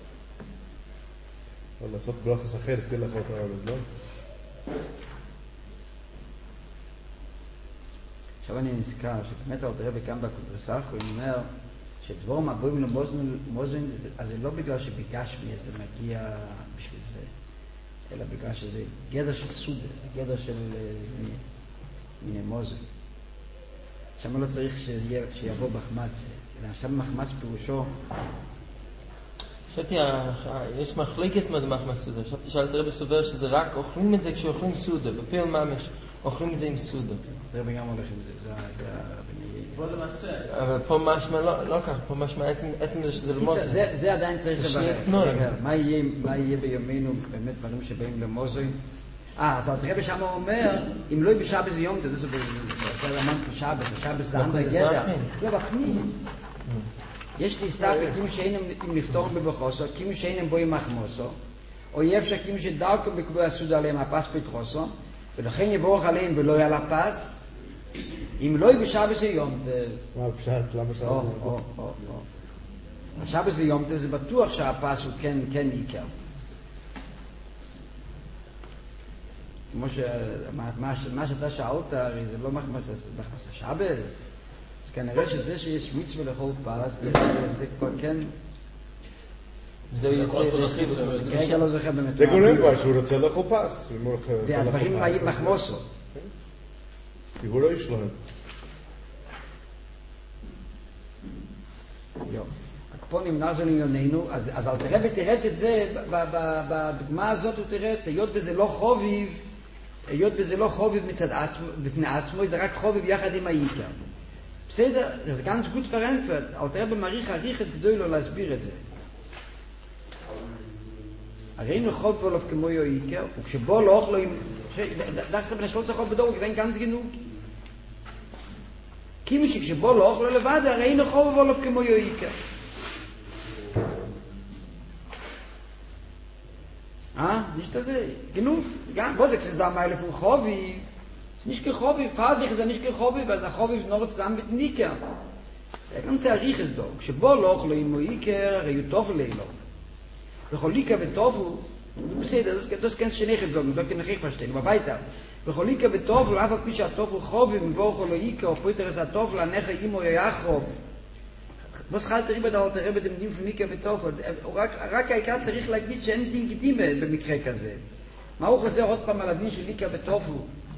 D: או לעשות ברוכס אחר, כדי לאכול את האורז, לא?
B: עכשיו אני נזכר שבאמת עוד רבי כאן בקונטרסך, הוא אומר שדבורם הבואים למוזן, אז זה לא בגלל שבגשמי זה מגיע בשביל זה, אלא בגלל שזה גדר של סודה, זה גדר של מיני מוזן. שם לא צריך שיבוא בחמץ, אלא שם מחמץ פירושו
C: חשבתי, יש מחלקת מה סודה. חשבתי שאלת רבי סובר שזה רק אוכלים את זה כשאוכלים סודה. בפיל ממש אוכלים את זה עם סודה.
B: תראה גם הולך עם זה, זה
E: פה למעשה.
C: אבל פה משמע לא כך, פה משמע עצם זה שזה למוזוי.
B: זה עדיין צריך
C: לברר.
B: מה יהיה בימינו באמת דברים שבאים למוזוי? אז הרב שם אומר, אם לא בשבת ויום, זה אמרנו בשבת זה אנדר גדר. לא, בפנים. יש להסתכל, כמו שאינם לפתור בבחוסו, כמו שאינם בו עם מחמוסו, אויב שכמו שדרכו בקבוע הסוד עליהם הפס פתחוסו, ולכן יבורך עליהם ולא יהיה לפס, אם לא בשבת ויום.
D: מה פשט? למה שבת?
B: בשבת ויום זה בטוח שהפס הוא כן עיקר. כמו מה שאתה שאלת, הרי זה לא מחמס השבת. אז כנראה שזה שיש מצווה לכל פס, זה כבר כן...
C: זה
B: כרגע לא זוכר באמת.
D: זה גורם כבר שהוא רוצה לאכול פס.
B: והדברים באים מחמוסו.
D: כי הוא לא ישלם.
B: פה נמנע זו לענייננו, אז אל תראה ותרץ את זה, בדוגמה הזאת הוא תרץ, היות וזה לא חוביב מצד עצמו, בפני עצמו, זה רק חוביב יחד עם העיקר. בסדר, זה ganz gut vereinfacht, אל תראה במעריך הריחס גדול לו להסביר את זה. הרי אין חוב ולא כמו יו עיקר, וכשבו לא אוכלו עם... דווקא בן השלוץ החוב בדור, גבין ganz genug. כי כשבו לא אוכלו לבד, הרי אין חוב ולא כמו יו עיקר. nicht das genug was ist da mal von Hobby ist nicht gehobby phase ist nicht gehobby weil der Hobby ist nur zusammen mit Nika der ganze Arich ist doch שבו לא אוכלו עם עיקר הרי הוא טוב לילו וחוליקה וטובו בסדר das kannst du nicht sagen das kann ich verstehen aber weiter וחוליקה וטובו אף על פי שהטובו חובי מבוא אוכלו עיקר או פויטר es הטובו לנכה אימו יחרוב was halt der der mit dem Ding von Nika betoffen רק העיקר צריך להגיד שאין דין קדימה במקרה כזה מה הוא חוזר עוד פעם על הדין של Nika בטופו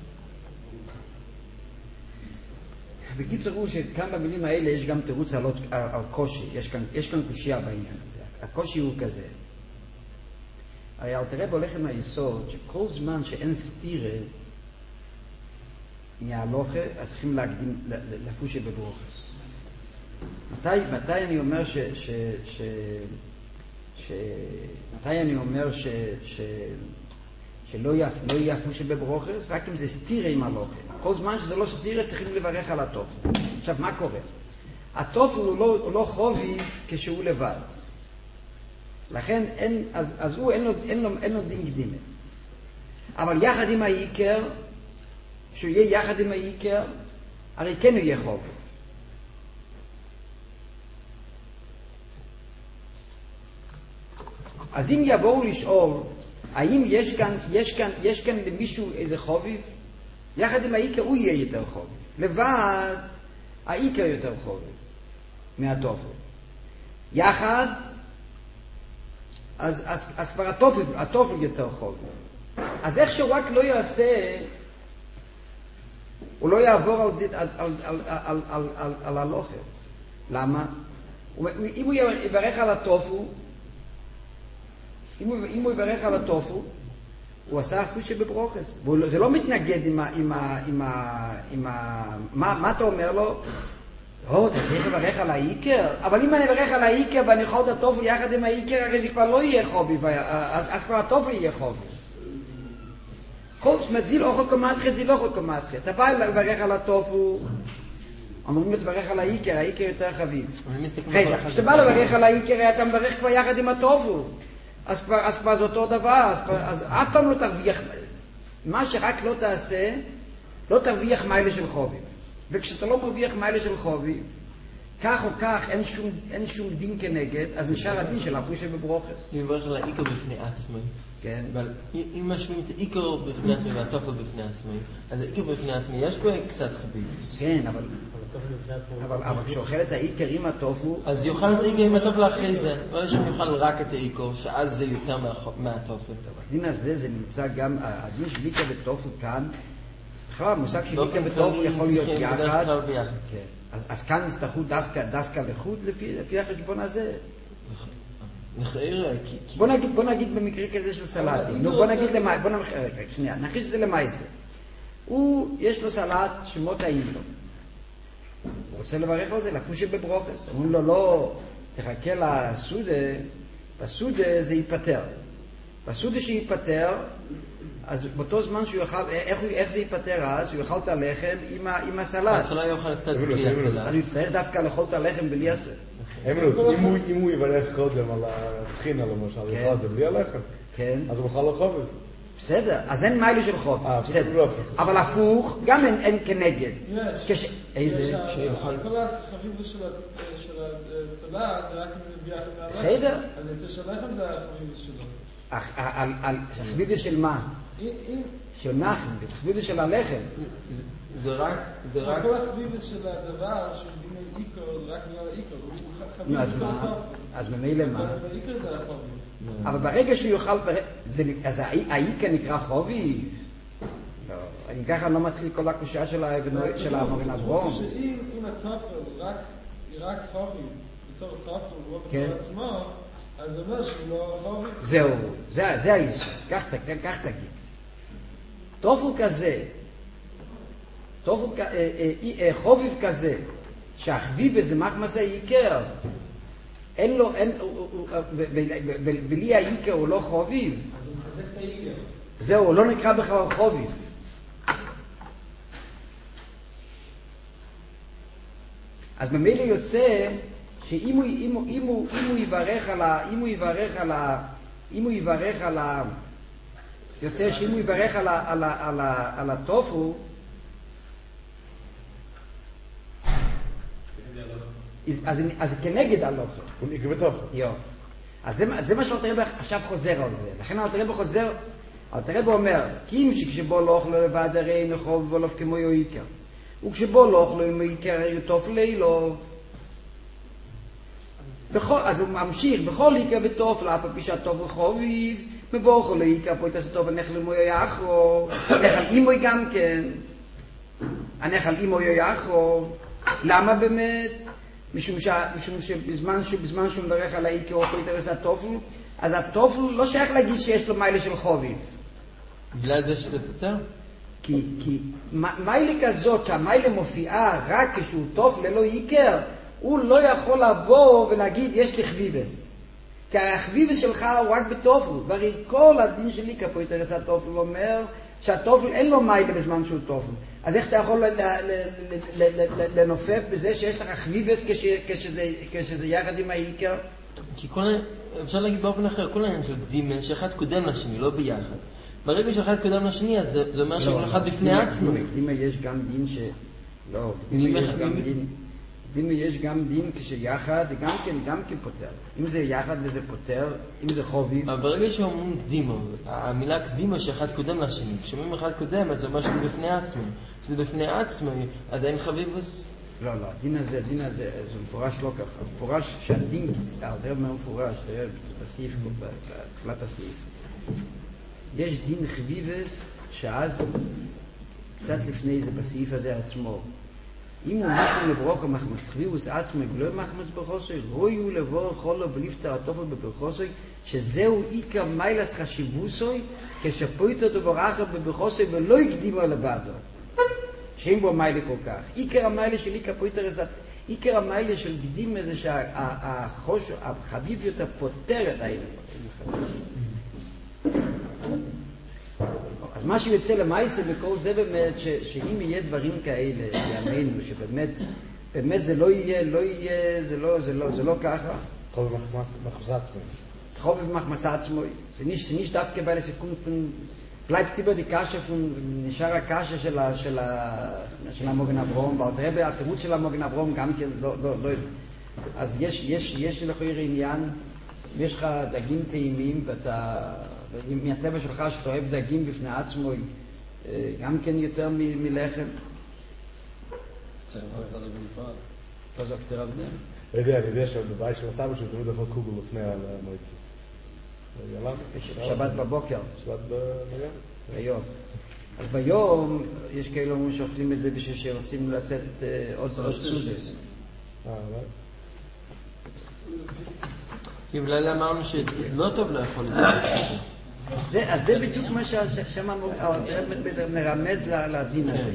B: בקיצור הוא שכאן במילים האלה יש גם תירוץ על קושי יש כאן קושייה בעניין הזה הקושי הוא כזה הרי אלתר רבי הולך עם היסוד שכל זמן שאין סתירה מההלוכה אז צריכים להקדים לפושה בברוכס מתי אני אומר מתי אני אומר שלא יפו שבברוכס רק אם זה סתירה עם הלוכה כל זמן שזה לא סתירה צריכים לברך על הטופל עכשיו מה קורה? הטופל הוא לא חובי כשהוא לבד לכן אז הוא אין לו דין קדימה אבל יחד עם העיקר שהוא יהיה יחד עם העיקר הרי כן הוא יהיה חובי אז אם יבואו לשאול, האם יש כאן למישהו איזה חוביב? יחד עם העיקר הוא יהיה יותר חוביב. לבד, העיקר יותר חוביב מהטופל. יחד, אז כבר הטופל יותר חוביב. אז איך שהוא רק לא יעשה, הוא לא יעבור על הלוחם. למה? אם הוא יברך על הטופל, אם הוא יברך על הטופל, הוא עשה הפושה בברוכס. זה לא מתנגד מה אתה אומר לו? אתה צריך לברך על העיקר. אבל אם אני אברך על העיקר ואני אוכל את הטופל יחד עם העיקר, הרי זה כבר לא יהיה חובי, אז כבר הטופל יהיה חובי. זאת אומרת, זיל אוכל קומתך, זיל אוכל קומתך. אתה בא לברך על הטופל, אמורים לברך על העיקר, העיקר יותר חביב. רגע, כשאתה בא לברך על העיקר, אתה מברך כבר יחד עם הטופל. אז כבר זה אותו דבר, אז אף פעם לא תרוויח, מה שרק לא תעשה, לא תרוויח מיילה של חוביב. וכשאתה לא מרוויח מיילה של חוביב, כך או כך אין שום דין כנגד, אז נשאר הדין של הפושה בברוכס.
C: אני מברך על העיקר בפני עצמי.
B: כן.
C: אבל אם משווים את העיקר בפני עצמי והטופל בפני עצמי, אז העיקר בפני עצמי יש בו קצת חביב.
B: כן, אבל כשאוכל את העיקר עם הטופל...
C: אז יאכל את העיקר עם הטופל אחרי זה. לא שם יאכל רק את העיקר, שאז זה יותר מהטופל.
B: הדין הזה זה נמצא גם, הדין של ליקה וטופל כאן, בכלל המושג של ליקה וטופל יכול להיות יחד. אז כאן יצטרכו דווקא לחוד לפי החשבון הזה. בוא נגיד במקרה כזה של סלטים. בוא נגיד למה, שנייה, נכניס את זה למעשה. יש לו סלט שמות טעים לו. הוא רוצה לברך על זה, לקפו שבברוכס. אומרים לו, לא, תחכה לסודה, בסודה זה ייפטר. בסודה שייפטר, אז באותו זמן שהוא יאכל, איך זה ייפטר אז? הוא יאכל את הלחם עם הסלט.
C: ההתחלה יאכל קצת בלי הסלט.
B: אז הוא יצטרך דווקא לאכול את הלחם בלי הסלט.
D: אם הוא יברך קודם על התחינה למשל, הוא יאכל את זה בלי הלחם, אז הוא יאכל לחובב.
B: בסדר, אז אין מיילה של חוב, בסדר. אבל הפוך, גם אין כנגד.
G: יש.
B: איזה?
G: כל החביבה של הסלט, זה רק ביחד מהלחם.
B: בסדר.
G: אז יצא שהלחם זה החביבה שלו.
B: החביבה של מה? של נחם, החביבה של הלחם.
C: זה רק...
G: כל החביבה של הדבר, שהוא דימה איקור, רק נראה איקור, הוא חביבה יותר טוב.
B: אז ממילא מה?
G: אז באיקור זה החביבה.
B: אבל ברגע שהוא יאכל, אז האיקה נקרא חובי? לא, אני ככה לא מתחיל כל הקושיה של המגן אברהם.
G: שאם הטופל רק חובי, בתור טופל, לא בתור עצמו, אז זה אומר שהוא לא חובי.
B: זהו, זה האיש, כך תגיד. טופל כזה, חוביב כזה, שהחביב זה מחמס העיקר, אין לו, בלי העיקר הוא לא חוביב.
G: אז הוא מחזק את העיקר.
B: זהו, הוא לא נקרא בכלל חוביב. אז ממילא יוצא שאם הוא יברך על הטופו, אז כנגד הלוחם.
D: הוא נקרא בטופו.
B: אז זה מה שאלתר רבי עכשיו חוזר על זה. לכן אלתר רבי אומר, כי אם שכשבו לא אוכלו לבד הרי אין חוב ולא כמו יועיקר. וכשבו לא אוכלו עם יועיקר יוטוף לילו. אז הוא ממשיך, בכל עיקר וטוף, לאף הפי שהטוף לחוביב, מבורכו לעיקר, פה יתעשתו ונכל אימו יחרו, נכל אימו גם כן. הנכל אימו יחרו. למה באמת? משום שבזמן שהוא מברך על העיקר או אינטרס הטופל, אז הטופל לא שייך להגיד שיש לו מיילה של חוביב.
C: בגלל זה שזה פותר?
B: כי מיילה כזאת שהמיילה מופיעה רק כשהוא טופל ללא עיקר, הוא לא יכול לבוא ולהגיד יש לי חביבס. כי החביבס שלך הוא רק בטופל, והרי כל הדין שלי כפה אינטרס הטופל אומר שהטופל אין לו מיילה בזמן שהוא טופל. אז איך אתה יכול לנופף בזה שיש לך חביבס כשזה יחד עם העיקר?
C: כי אפשר להגיד באופן אחר, כל העניין של דימה, שאחד קודם לשני, לא ביחד. ברגע שאחד קודם לשני, אז זה אומר שכל אחד בפני עצמו.
B: דימה יש גם דין לא, דימה יש גם דין כשיחד, גם כן פותר. אם זה יחד וזה פותר, אם זה חוביב.
C: אבל ברגע שאומרים קדימה, המילה קדימה שאחד קודם לשני, כשאומרים אחד קודם, אז זה אומר שזה בפני עצמו. כשזה בפני עצמו, אז אין חביבס?
B: לא, הדין הזה, זה מפורש לא ככה. מפורש שהדין, הרבה מפורש, תראה, בסעיף, בתחילת הסעיף. יש דין חביבס, שאז, קצת לפני זה, בסעיף הזה עצמו. אם הוא נכן לברוך מחמס חביבוס עצמי ולא מחמס בחוסוי, רויו לבוא חולו ולפתר הטופל בבחוסוי, שזהו עיקר מיילס חשיבוסוי, כשפויתו תבורחה בבחוסוי ולא יקדימו לבדו. שאין בו מיילה כל כך. עיקר המיילה של עיקר פויתר הזה, עיקר המיילה של קדימה זה שהחביביות הפותרת האלה. אז מה שיוצא למעשה בכל זה באמת, שאם יהיה דברים כאלה, יאמנו, שבאמת זה לא יהיה, זה לא ככה.
D: חובב מחמס עצמוי.
B: חובב מחמס עצמוי. זה nicht דווקא bei der Sekunde bleibt über die Kasche נשאר הקשה של המוגן אברהם, ועל תראה התירוץ של המוגן אברהם גם כן לא. אז יש לכאורה עניין, יש לך דגים טעימים, ואתה מהטבע שלך שאתה אוהב דגים בפני עצמו, גם כן יותר מלחם. לא זו כתר הבדם?
D: אני יודע שבבית של הסבא שהוא תמיד אוכל קוגל לפני המועצה.
B: שבת בבוקר.
D: שבת
B: ביום. אז ביום יש כאלו שאוכלים את זה בשביל שרוצים לצאת עוד סודס.
C: כי בלילה אמרנו שלא טוב לאכול את זה.
B: אז זה בדיוק מה ששם מרמז לדין הזה.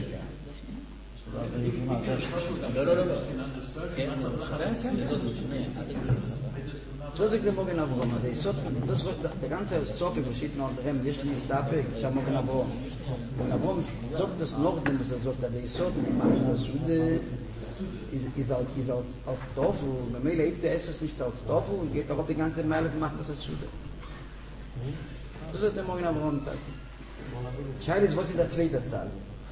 B: Das ist der Morgen Avrom. Der ganze Sofi verschiedene Ordnungen, יש לי סטאפק, שם מוגן אברום. מוגן אברום sagt das noch, denn das sagt, der Isot, die machen das Sude, ist als Tofu. Bei mir lebt der Esses nicht als Tofu und geht auch auf die ganze Meile und macht das als Sude. Das ist der Morgen Avrom. Scheide ist, was in der zweiten Zahl.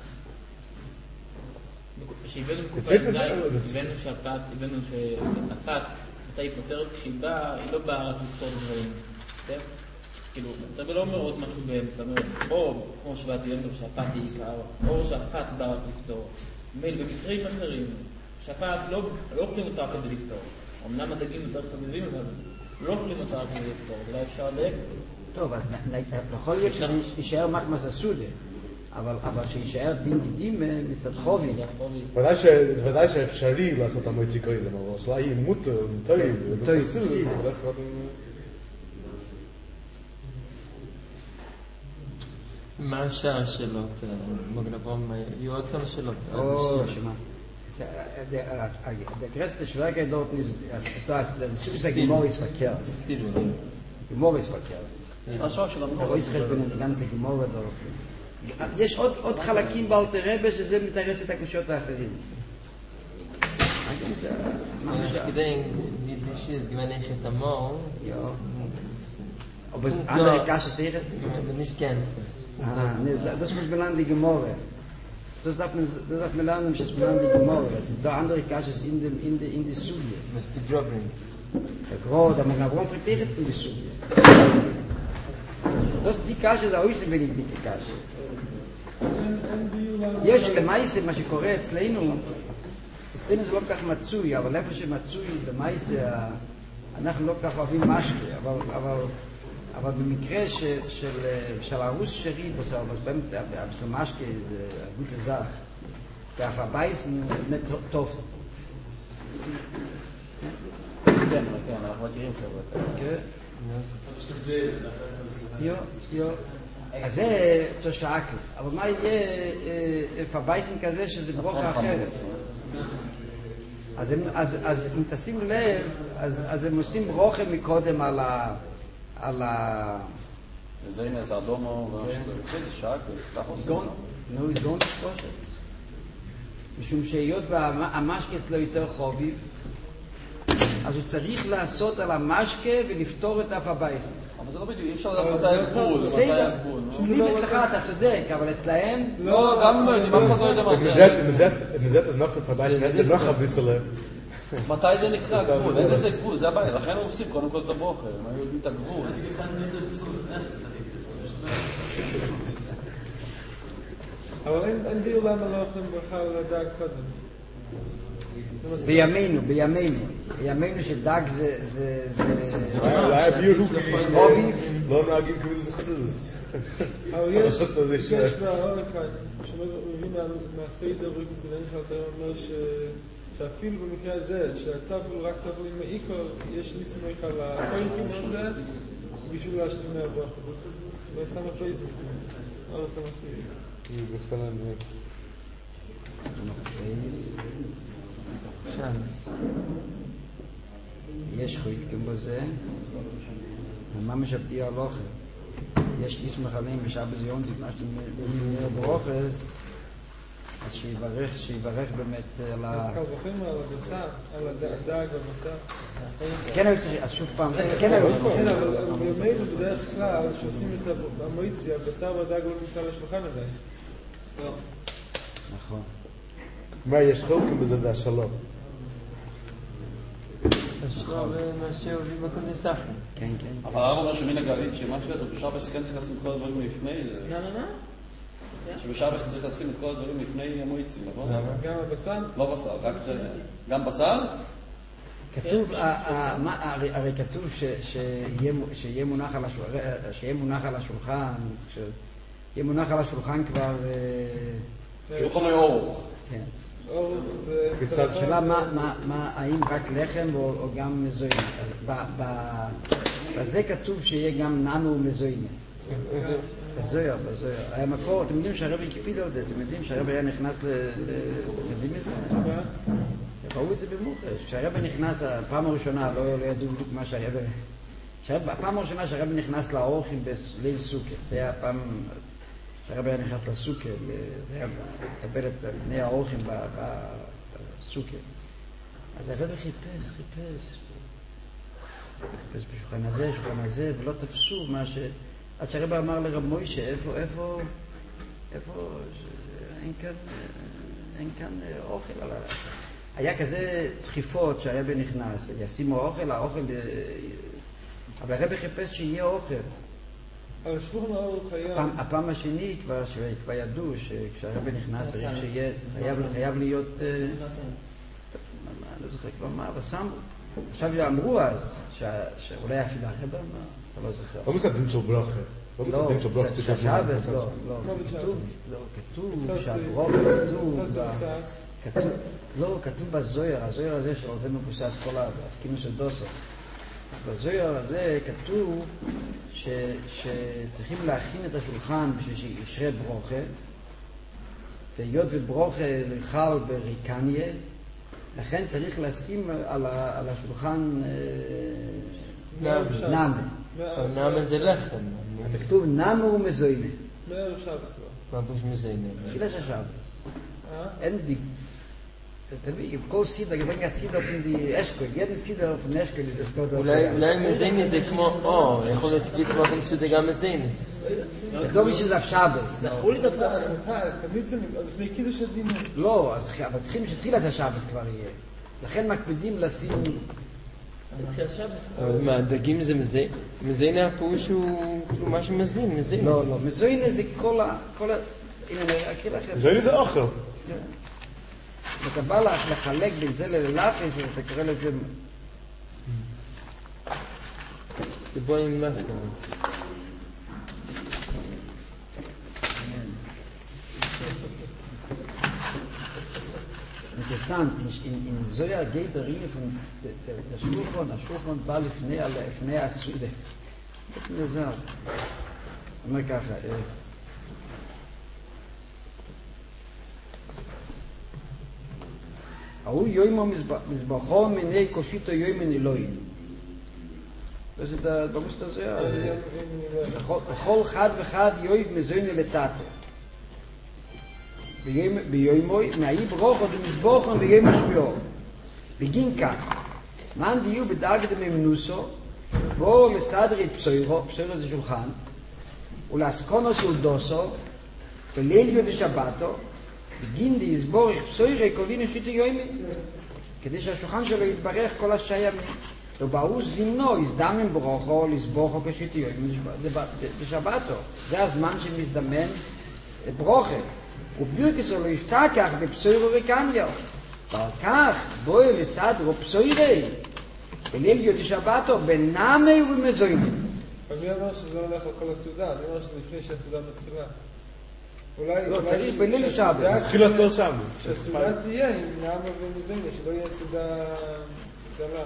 F: כשהבאנו תקופה ז', הבאנו שהפת, הבאנו שהפת, מתי היא פותרת כשהיא באה, היא לא באה רק לפתור דברים. כאילו, אתה לא אומר עוד משהו באמצע, או כמו שבאתי לנדוב שהפת היא עיקר, או שהפת באה רק לפתור. מייל, במקרים אחרים, שהפת לא אוכלים אותה רק כדי לפתור. אמנם הדגים יותר חביבים, אבל לא אוכלים אותה רק כדי לפתור. אולי אפשר לדייק?
B: טוב, אז יכול להיות שישאר מחמס הסודה. אבל שישאר דין גדים מצד חובי.
D: ודאי שאפשרי לעשות המועצי קודם, אבל השאלה היא מותר, טויב,
C: מה השאר השאלות? מוגן אברום, יהיו עוד כמה שאלות.
B: שמה? Der größte Schwierigkeit dort ist der Gemor ist verkehrt. Gemor ist verkehrt. Er ist halt die ganze Gemor dort. יש עוד חלקים באלתר רבי שזה מתרץ את הקושות האחרים.
C: Ich gedenke, die Schiss gewinnen ich את המור.
B: Ja. Aber andere Kasche sagen?
C: Nicht kennen.
B: Das muss man lernen, die Gemorre. Das darf man lernen, dass man lernen, die Gemorre. Das sind da andere Kasche in die Suge.
C: Was ist die Problem?
B: Der Gro, der man Avrom verkehrt von die Suge. Das ist die Kasche, das ist auch wenig dicke Kasche. יש למעשה מה שקורה אצלנו זה לא כך מצוי, אבל איפה שמצוי למעשה אנחנו לא כך אוהבים משקה, אבל במקרה של הרוס שרית בסוף, אז באמת המשקה זה גוטה זך, ואף הבייסן באמת טוב.
E: כן, אנחנו מכירים חבר'ה.
B: יו. אז זה תושעקל, אבל מה יהיה פבייסן כזה שזה ברוכה אחרת? אז אם תשימו לב, אז הם עושים ברוכה מקודם על ה...
E: זה הנה, זה אדומו, זה שעקל, ככה עושים.
B: נו, גון תפושת. משום שהיות והמשקה אצלו יותר חוביב, אז הוא צריך לעשות על המשקה ולפתור את אף הבייסן.
E: אבל זה לא בדיוק, אי אפשר לדעת מתי הגבול.
B: בסדר, אצלך אתה צודק, אבל אצלהם...
E: לא, גם לא יודעים, אף אחד לא יודע
D: mit das noch zu verbeißen, das ist noch ein bisschen...
E: מתי זה נקרא גבול? אין לזה גבול, זה הבעיה, לכן הם עושים קודם כל את הברוכה, הם יודעים את הגבול.
G: אבל אין ביור למה לא אוכלים ברכה לדג קודם.
B: בימינו שדג זה
D: היה ביור
B: חוביב.
D: לא נוהגים כמו זה חזוס.
G: אבל יש בהרור כאן, שמבין מהסיידר ובסדן שאתה אומר שאפילו במקרה הזה, שהטפל רק טפל עם האיקו, יש ניסים על הקוינקים הזה, בשביל להשלים מהברכות. ועשה מפייס מכאן. לא עשה מפייס.
B: יש חויתקים בזה, ממש הבדיע הלוכה. יש ניסמך עליהם בשעה בזיון, זה מה שאתם נראה ברוכס, אז שיברך באמת על ה...
G: אז כלבכים על הבשר, על הדג בבשר.
B: כן היו צריכים, אז שוב פעם, כן היו צריכים.
G: כן, אבל בימינו בדרך כלל, שעושים את המויציה, הבשר והדג לא נמצא לשולחן עדיין.
B: נכון.
D: מה, יש חלקים בזה, זה השלום.
C: השלום מה שאוהבים בכל נסחים.
B: כן.
E: אבל הרב אומר שמן הגלים, שמה שאתה בשבס כן צריך לשים את כל הדברים לפני זה.
F: לא.
E: שבשבס צריך לשים את כל הדברים לפני המועצים, נכון?
G: גם הבשר?
E: לא בשר, רק גם בשר?
B: כתוב, הרי כתוב שיהיה מונח על השולחן, שיהיה מונח על השולחן כבר...
E: שולחן ארוך.
B: כן.
G: אורך זה...
B: השאלה האם רק לחם או גם מזוינה. בזה כתוב שיהיה גם ננו מזוינה. בזויר. היה מקור, אתם יודעים שהרבי הקפיד על זה, אתם יודעים שהרבי היה נכנס אתם יודעים את זה? ראו את זה במוחש. כשהרבי נכנס, הפעם הראשונה, לא ידעו בדיוק מה שהרבי... הפעם הראשונה שהרבי נכנס לאורחים בליל סוכה, זה היה הפעם שהרבי היה נכנס לסוכה, זה היה לקבל את בני האורחים בסוכה. אז הרבי חיפש בשולחן הזה, ולא תפסו מה ש... עד שהרבי אמר לרב מוישה, איפה, אין כאן אוכל על ה... היה כזה דחיפות שהרבי נכנס, ישימו אוכל, אבל הרבי חיפש שיהיה אוכל.
G: אבל שולחן האורך היה...
B: הפעם השנית כבר ידעו שכשהרבי נכנס צריך שיהיה, חייב להיות... אני לא זוכר כבר מה, אבל שמו. עכשיו אמרו אז, שאולי אפילו הרבי אמר, אתה לא זוכר.
D: לא מצד דין של ברכה.
B: לא, שהשבס, לא. כתוב שהברכה, כתוב בזויר, הזויר הזה שעל זה מבוסס כל הסכינו של דוסו. בזויר הזה כתוב שצריכים להכין את השולחן בשביל שישרה ברוכה, והיות וברוכה לחל בריקניה, לכן צריך לשים על השולחן נאמה.
C: נאמה זה לחם.
B: אתה כתוב נאמה ומזוינה.
G: מערב שבס לא.
C: מה פירוש מזוינה?
B: תחילה של שבס. אין דיק. כל סידר, גבנג הסידר von die Eschkel, jeden Sider von Eschkel ist es dort.
C: אולי מזיינה זה כמו, יכול להיות שפיץ מותם שזה גם מזיינה.
B: כתוב שזה השבס.
F: זכרו לי דווקא
G: אז תמיד זה לפני קידוש הדין.
B: לא, אבל צריכים שתחילת השבס כבר יהיה. לכן מקפידים לשים...
F: בתחילת שבס.
C: אבל מה, דגים זה מזיינה? מזיינה הפירוש הוא משהו מזיינה, מזיינה.
B: לא, מזיינה זה כל ה... הנה, אני אקריא לכם.
D: מזיינה זה אוכל.
B: אתה בא לחלק בין זה ללאפס, אתה קורא לזה...
C: זה בוא עם לחם.
B: Interessant, in Zohar geht der Ringe von der Schulchan war לפני הסעודה. איך נזר? אומר ככה, ההוא יוימו מזבחו מיני קושיתו יוימן אלוהים. זה במוסט הזה, בכל חד וחד יויב מזוינה לטאטה. ביומוי, מהאי ברוכו ומזבוכון ביום השביעו. בגין כך, מן דיו בדרגת הממנוסו, בו לסדרי פסוירו זה שולחן, ולאסקונו סעודוסו, וליליו דשבתו, בגין די יסבורך פסוירי קולינו שיטי יוימין, כדי שהשולחן שלו יתברך כל השיימים. ובאו זימנו, הזדמן ברוכו, לסבוכו כשיטי יוימין דשבתו. זה הזמן שמזדמן ברוכה. ובירקסו לא ישתכח בפסוירו וקניה. ועל כך בואי לסדרו פסוירי, בליליו דשבתו, בנאמי ובמזוינים.
G: מי אמר שזה הולך על כל הסעודה? אני אומר שזה לפני שהסעודה מתחילה.
B: לא, צריך בליל שבת.
D: תתחיל לעשות שם.
G: שהסעודה תהיה עם נאמה ומזוינה, שלא יהיה סעודה גדולה.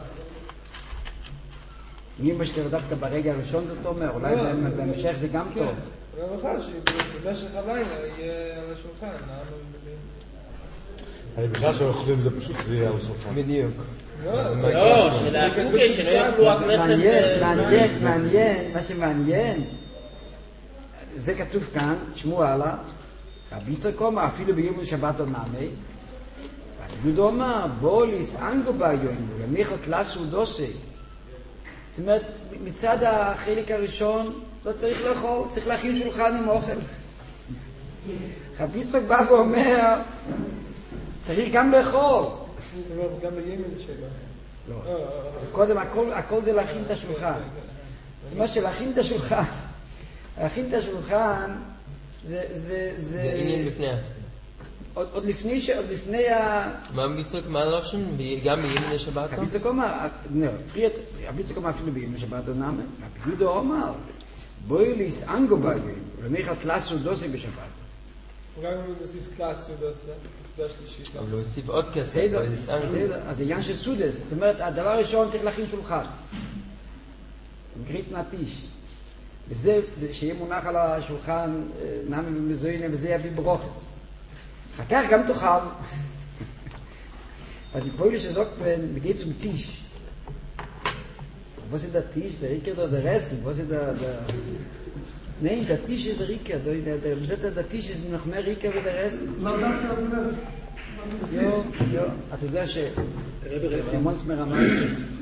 B: מי משתר דווקא ברגע הראשון זאת אומר, אולי בהמשך זה גם טוב.
G: אני אומר לך שבמשך הלילה יהיה על השולחן, נאמה ומזוינה.
D: אני בשעה שאוכלים זה פשוט זה יהיה על השולחן.
C: בדיוק.
F: לא, של הקוקי, שלא יאכלו רק לחם.
B: מעניין, מה שמעניין, זה כתוב כאן, תשמעו הלאה, רבי יצחק אומר, אפילו ביום שבת או נמי, יהודה אומר, בוא ליסענגו ביום, ולמיכו קלאסו דוסי. זאת אומרת, מצד החלק הראשון, לא צריך לאכול, צריך להכין שולחן עם אוכל. רבי יצחק בא ואומר, צריך גם לאכול.
G: גם בימין שלו.
B: לא. קודם, הכל זה להכין את השולחן. זאת אומרת שלהכין את השולחן, להכין את השולחן,
C: זה עניין בפני עצמי.
B: עוד לפני
C: מה ביצוק, מה לושן? גם בימין לשבת?
B: רבי יצחק אומר, רבי יצחק אומר אפילו בימין לשבת או נאמה. רבי יהודה אומר, בואי ליסענגו ביום, ולמיכו קלאסו דוסי בשבת.
G: אולי הוא נוסיף קלאסו דוסי. סעודה שלישית.
C: אבל הוא הוסיף עוד כסף.
B: בסדר, אז זה עניין של סודס. זאת אומרת, הדבר הראשון צריך להכין שולחן. גריט נטיש. וזה, שיהיה מונח על השולחן, נמי ומזוינה, וזה יביא ברוכס. אחר כך גם תאכל. אבל דיפוי שזוק בגית zum Tisch. Was ist der Tisch? Der Riker oder der Rest? Was ist der... Nein, der Tisch ist der Riker. Der Tisch ist noch mehr Riker wie der Rest. Jo. אתה יודע שהמונס מרמז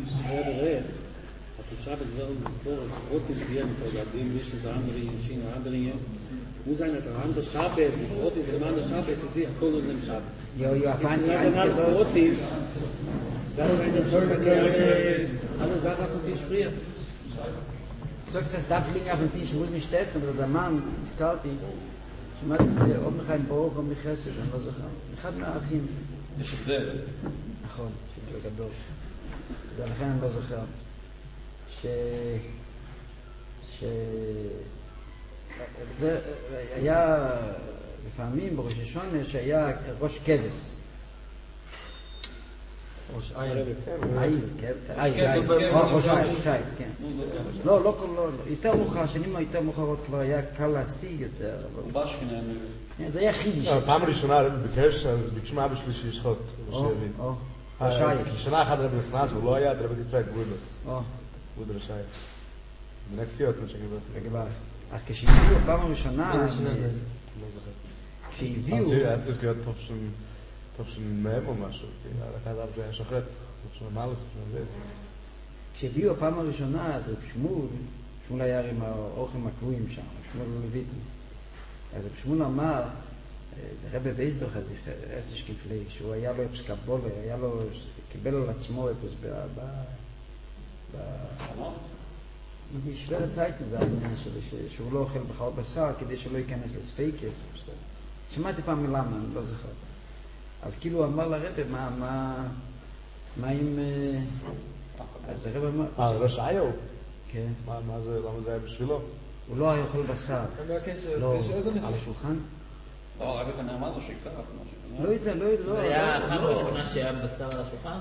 H: Schabbat werden das Boris Brot in Bier oder dem wissen so andere in China andere wo sein der andere Schabbat Brot in der andere Schabbat ist sehr cool in dem Schabbat
B: jo fand ich
H: ein Brot dann wenn der Schabbat alle Sachen auf den Tisch friert
B: sagst das darf liegen auf dem Tisch muss nicht testen aber der Mann ist kalt ich meine זה או מחיים ברוך או מחסד אני לא זוכר אחד מהאחים
E: יש הבדל
B: נכון שזה גדול ולכן אני לא זוכר זה היה לפעמים בראש השונה שהיה ראש כבש
C: ראש עיר
B: ראש עיר, כן לא, יותר מאוחר, שנים יותר מאוחרות כבר היה קל להשיג יותר זה היה חידי
D: פעם ראשונה הרב ביקש, אז ביקשו מאבא שלי שישחוט
B: ראש עיר
D: כי שנה אחת הרב נכנס והוא לא היה, הרב גצה את גבולוס גבול ראש עיר בנקסיות מה שגברת
B: אז כשהביאו הפעם הראשונה כשהביאו
D: היה צריך להיות טוב שנמהם או משהו כי הלכת אבא שהיה שוחט טוב שנמל
B: כשהביאו הפעם הראשונה אז רב שמול היה עם האורחים הקבועים שם שמול לויטן אז רב שמול אמר רב וייסדוך אז עשר שכפלי שהוא היה לו פסקבולה היה לו קיבל על עצמו בשברת צייטן זה העניין שהוא לא אוכל בכלל בשר כדי שלא ייכנס לספייקס שמעתי פעם מלמה, אני לא זוכר אז כאילו הוא אמר לרבי מה עם אז הרבי אמר
D: ראש עיר?
B: כן
D: למה זה היה בשבילו?
B: הוא לא היה אוכל בשר לא, על השולחן
E: לא, הרבי כאן אמר לו שיקח
B: לא יודע
F: זה היה הפעם הראשונה שהיה בשר על השולחן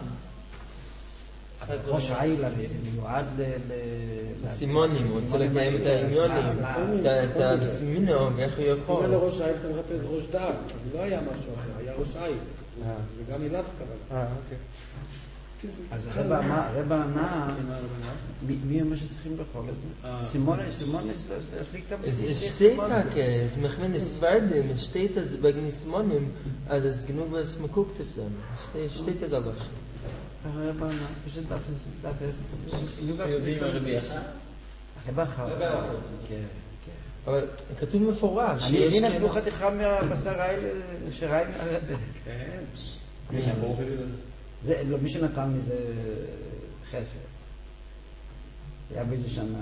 B: ראש עיל הרי זה מיועד
C: לסימונים, הוא רוצה לקיים את העניונים את המינוג, איך הוא יכול
H: אם לראש עיל צריך לחפש ראש דג זה לא היה משהו אחר, היה ראש עיל זה גם אליו כבל
D: אוקיי
B: אז הרב ענה מי אמר שצריכים לאכול את זה? סימונה זה הסליקת
C: Es steht da, es machen es Swardim, es steht das wegen Simonim, also es genug was man guckt auf sein. Steht das alles.
B: הרב ענה, פשוט דף עשר.
F: יודעים הרבי
B: הרב אחר. כן.
C: אבל כתוב מפורש.
B: אני נתנו חתיכה מהבשר האלה שראי מהרב.
H: כן.
B: זה, לא, מי שנתן לי זה חסד. היה באיזו שנה.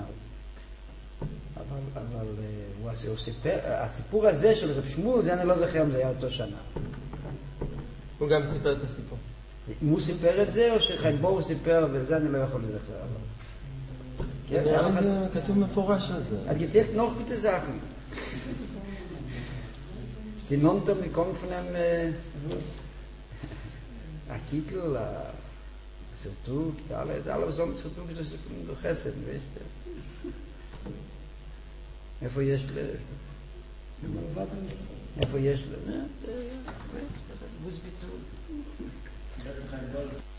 B: אבל הוא סיפר, הסיפור הזה של רב שמואל, זה אני לא זוכר אם זה היה אותו שנה.
C: הוא גם סיפר את הסיפור.
B: אם הוא סיפר את זה, או שחיים בור סיפר, וזה אני לא יכול לזכר.
C: זה כתוב מפורש על זה.
B: אז gibt noch gute Sachen. Die Nonter bekommen von einem Akitel, Zertug, alle besonderen Zertug, das ist von der Chesed, weißt du. איפה יש ל... איפה יש ל... זה... בוז ביצור.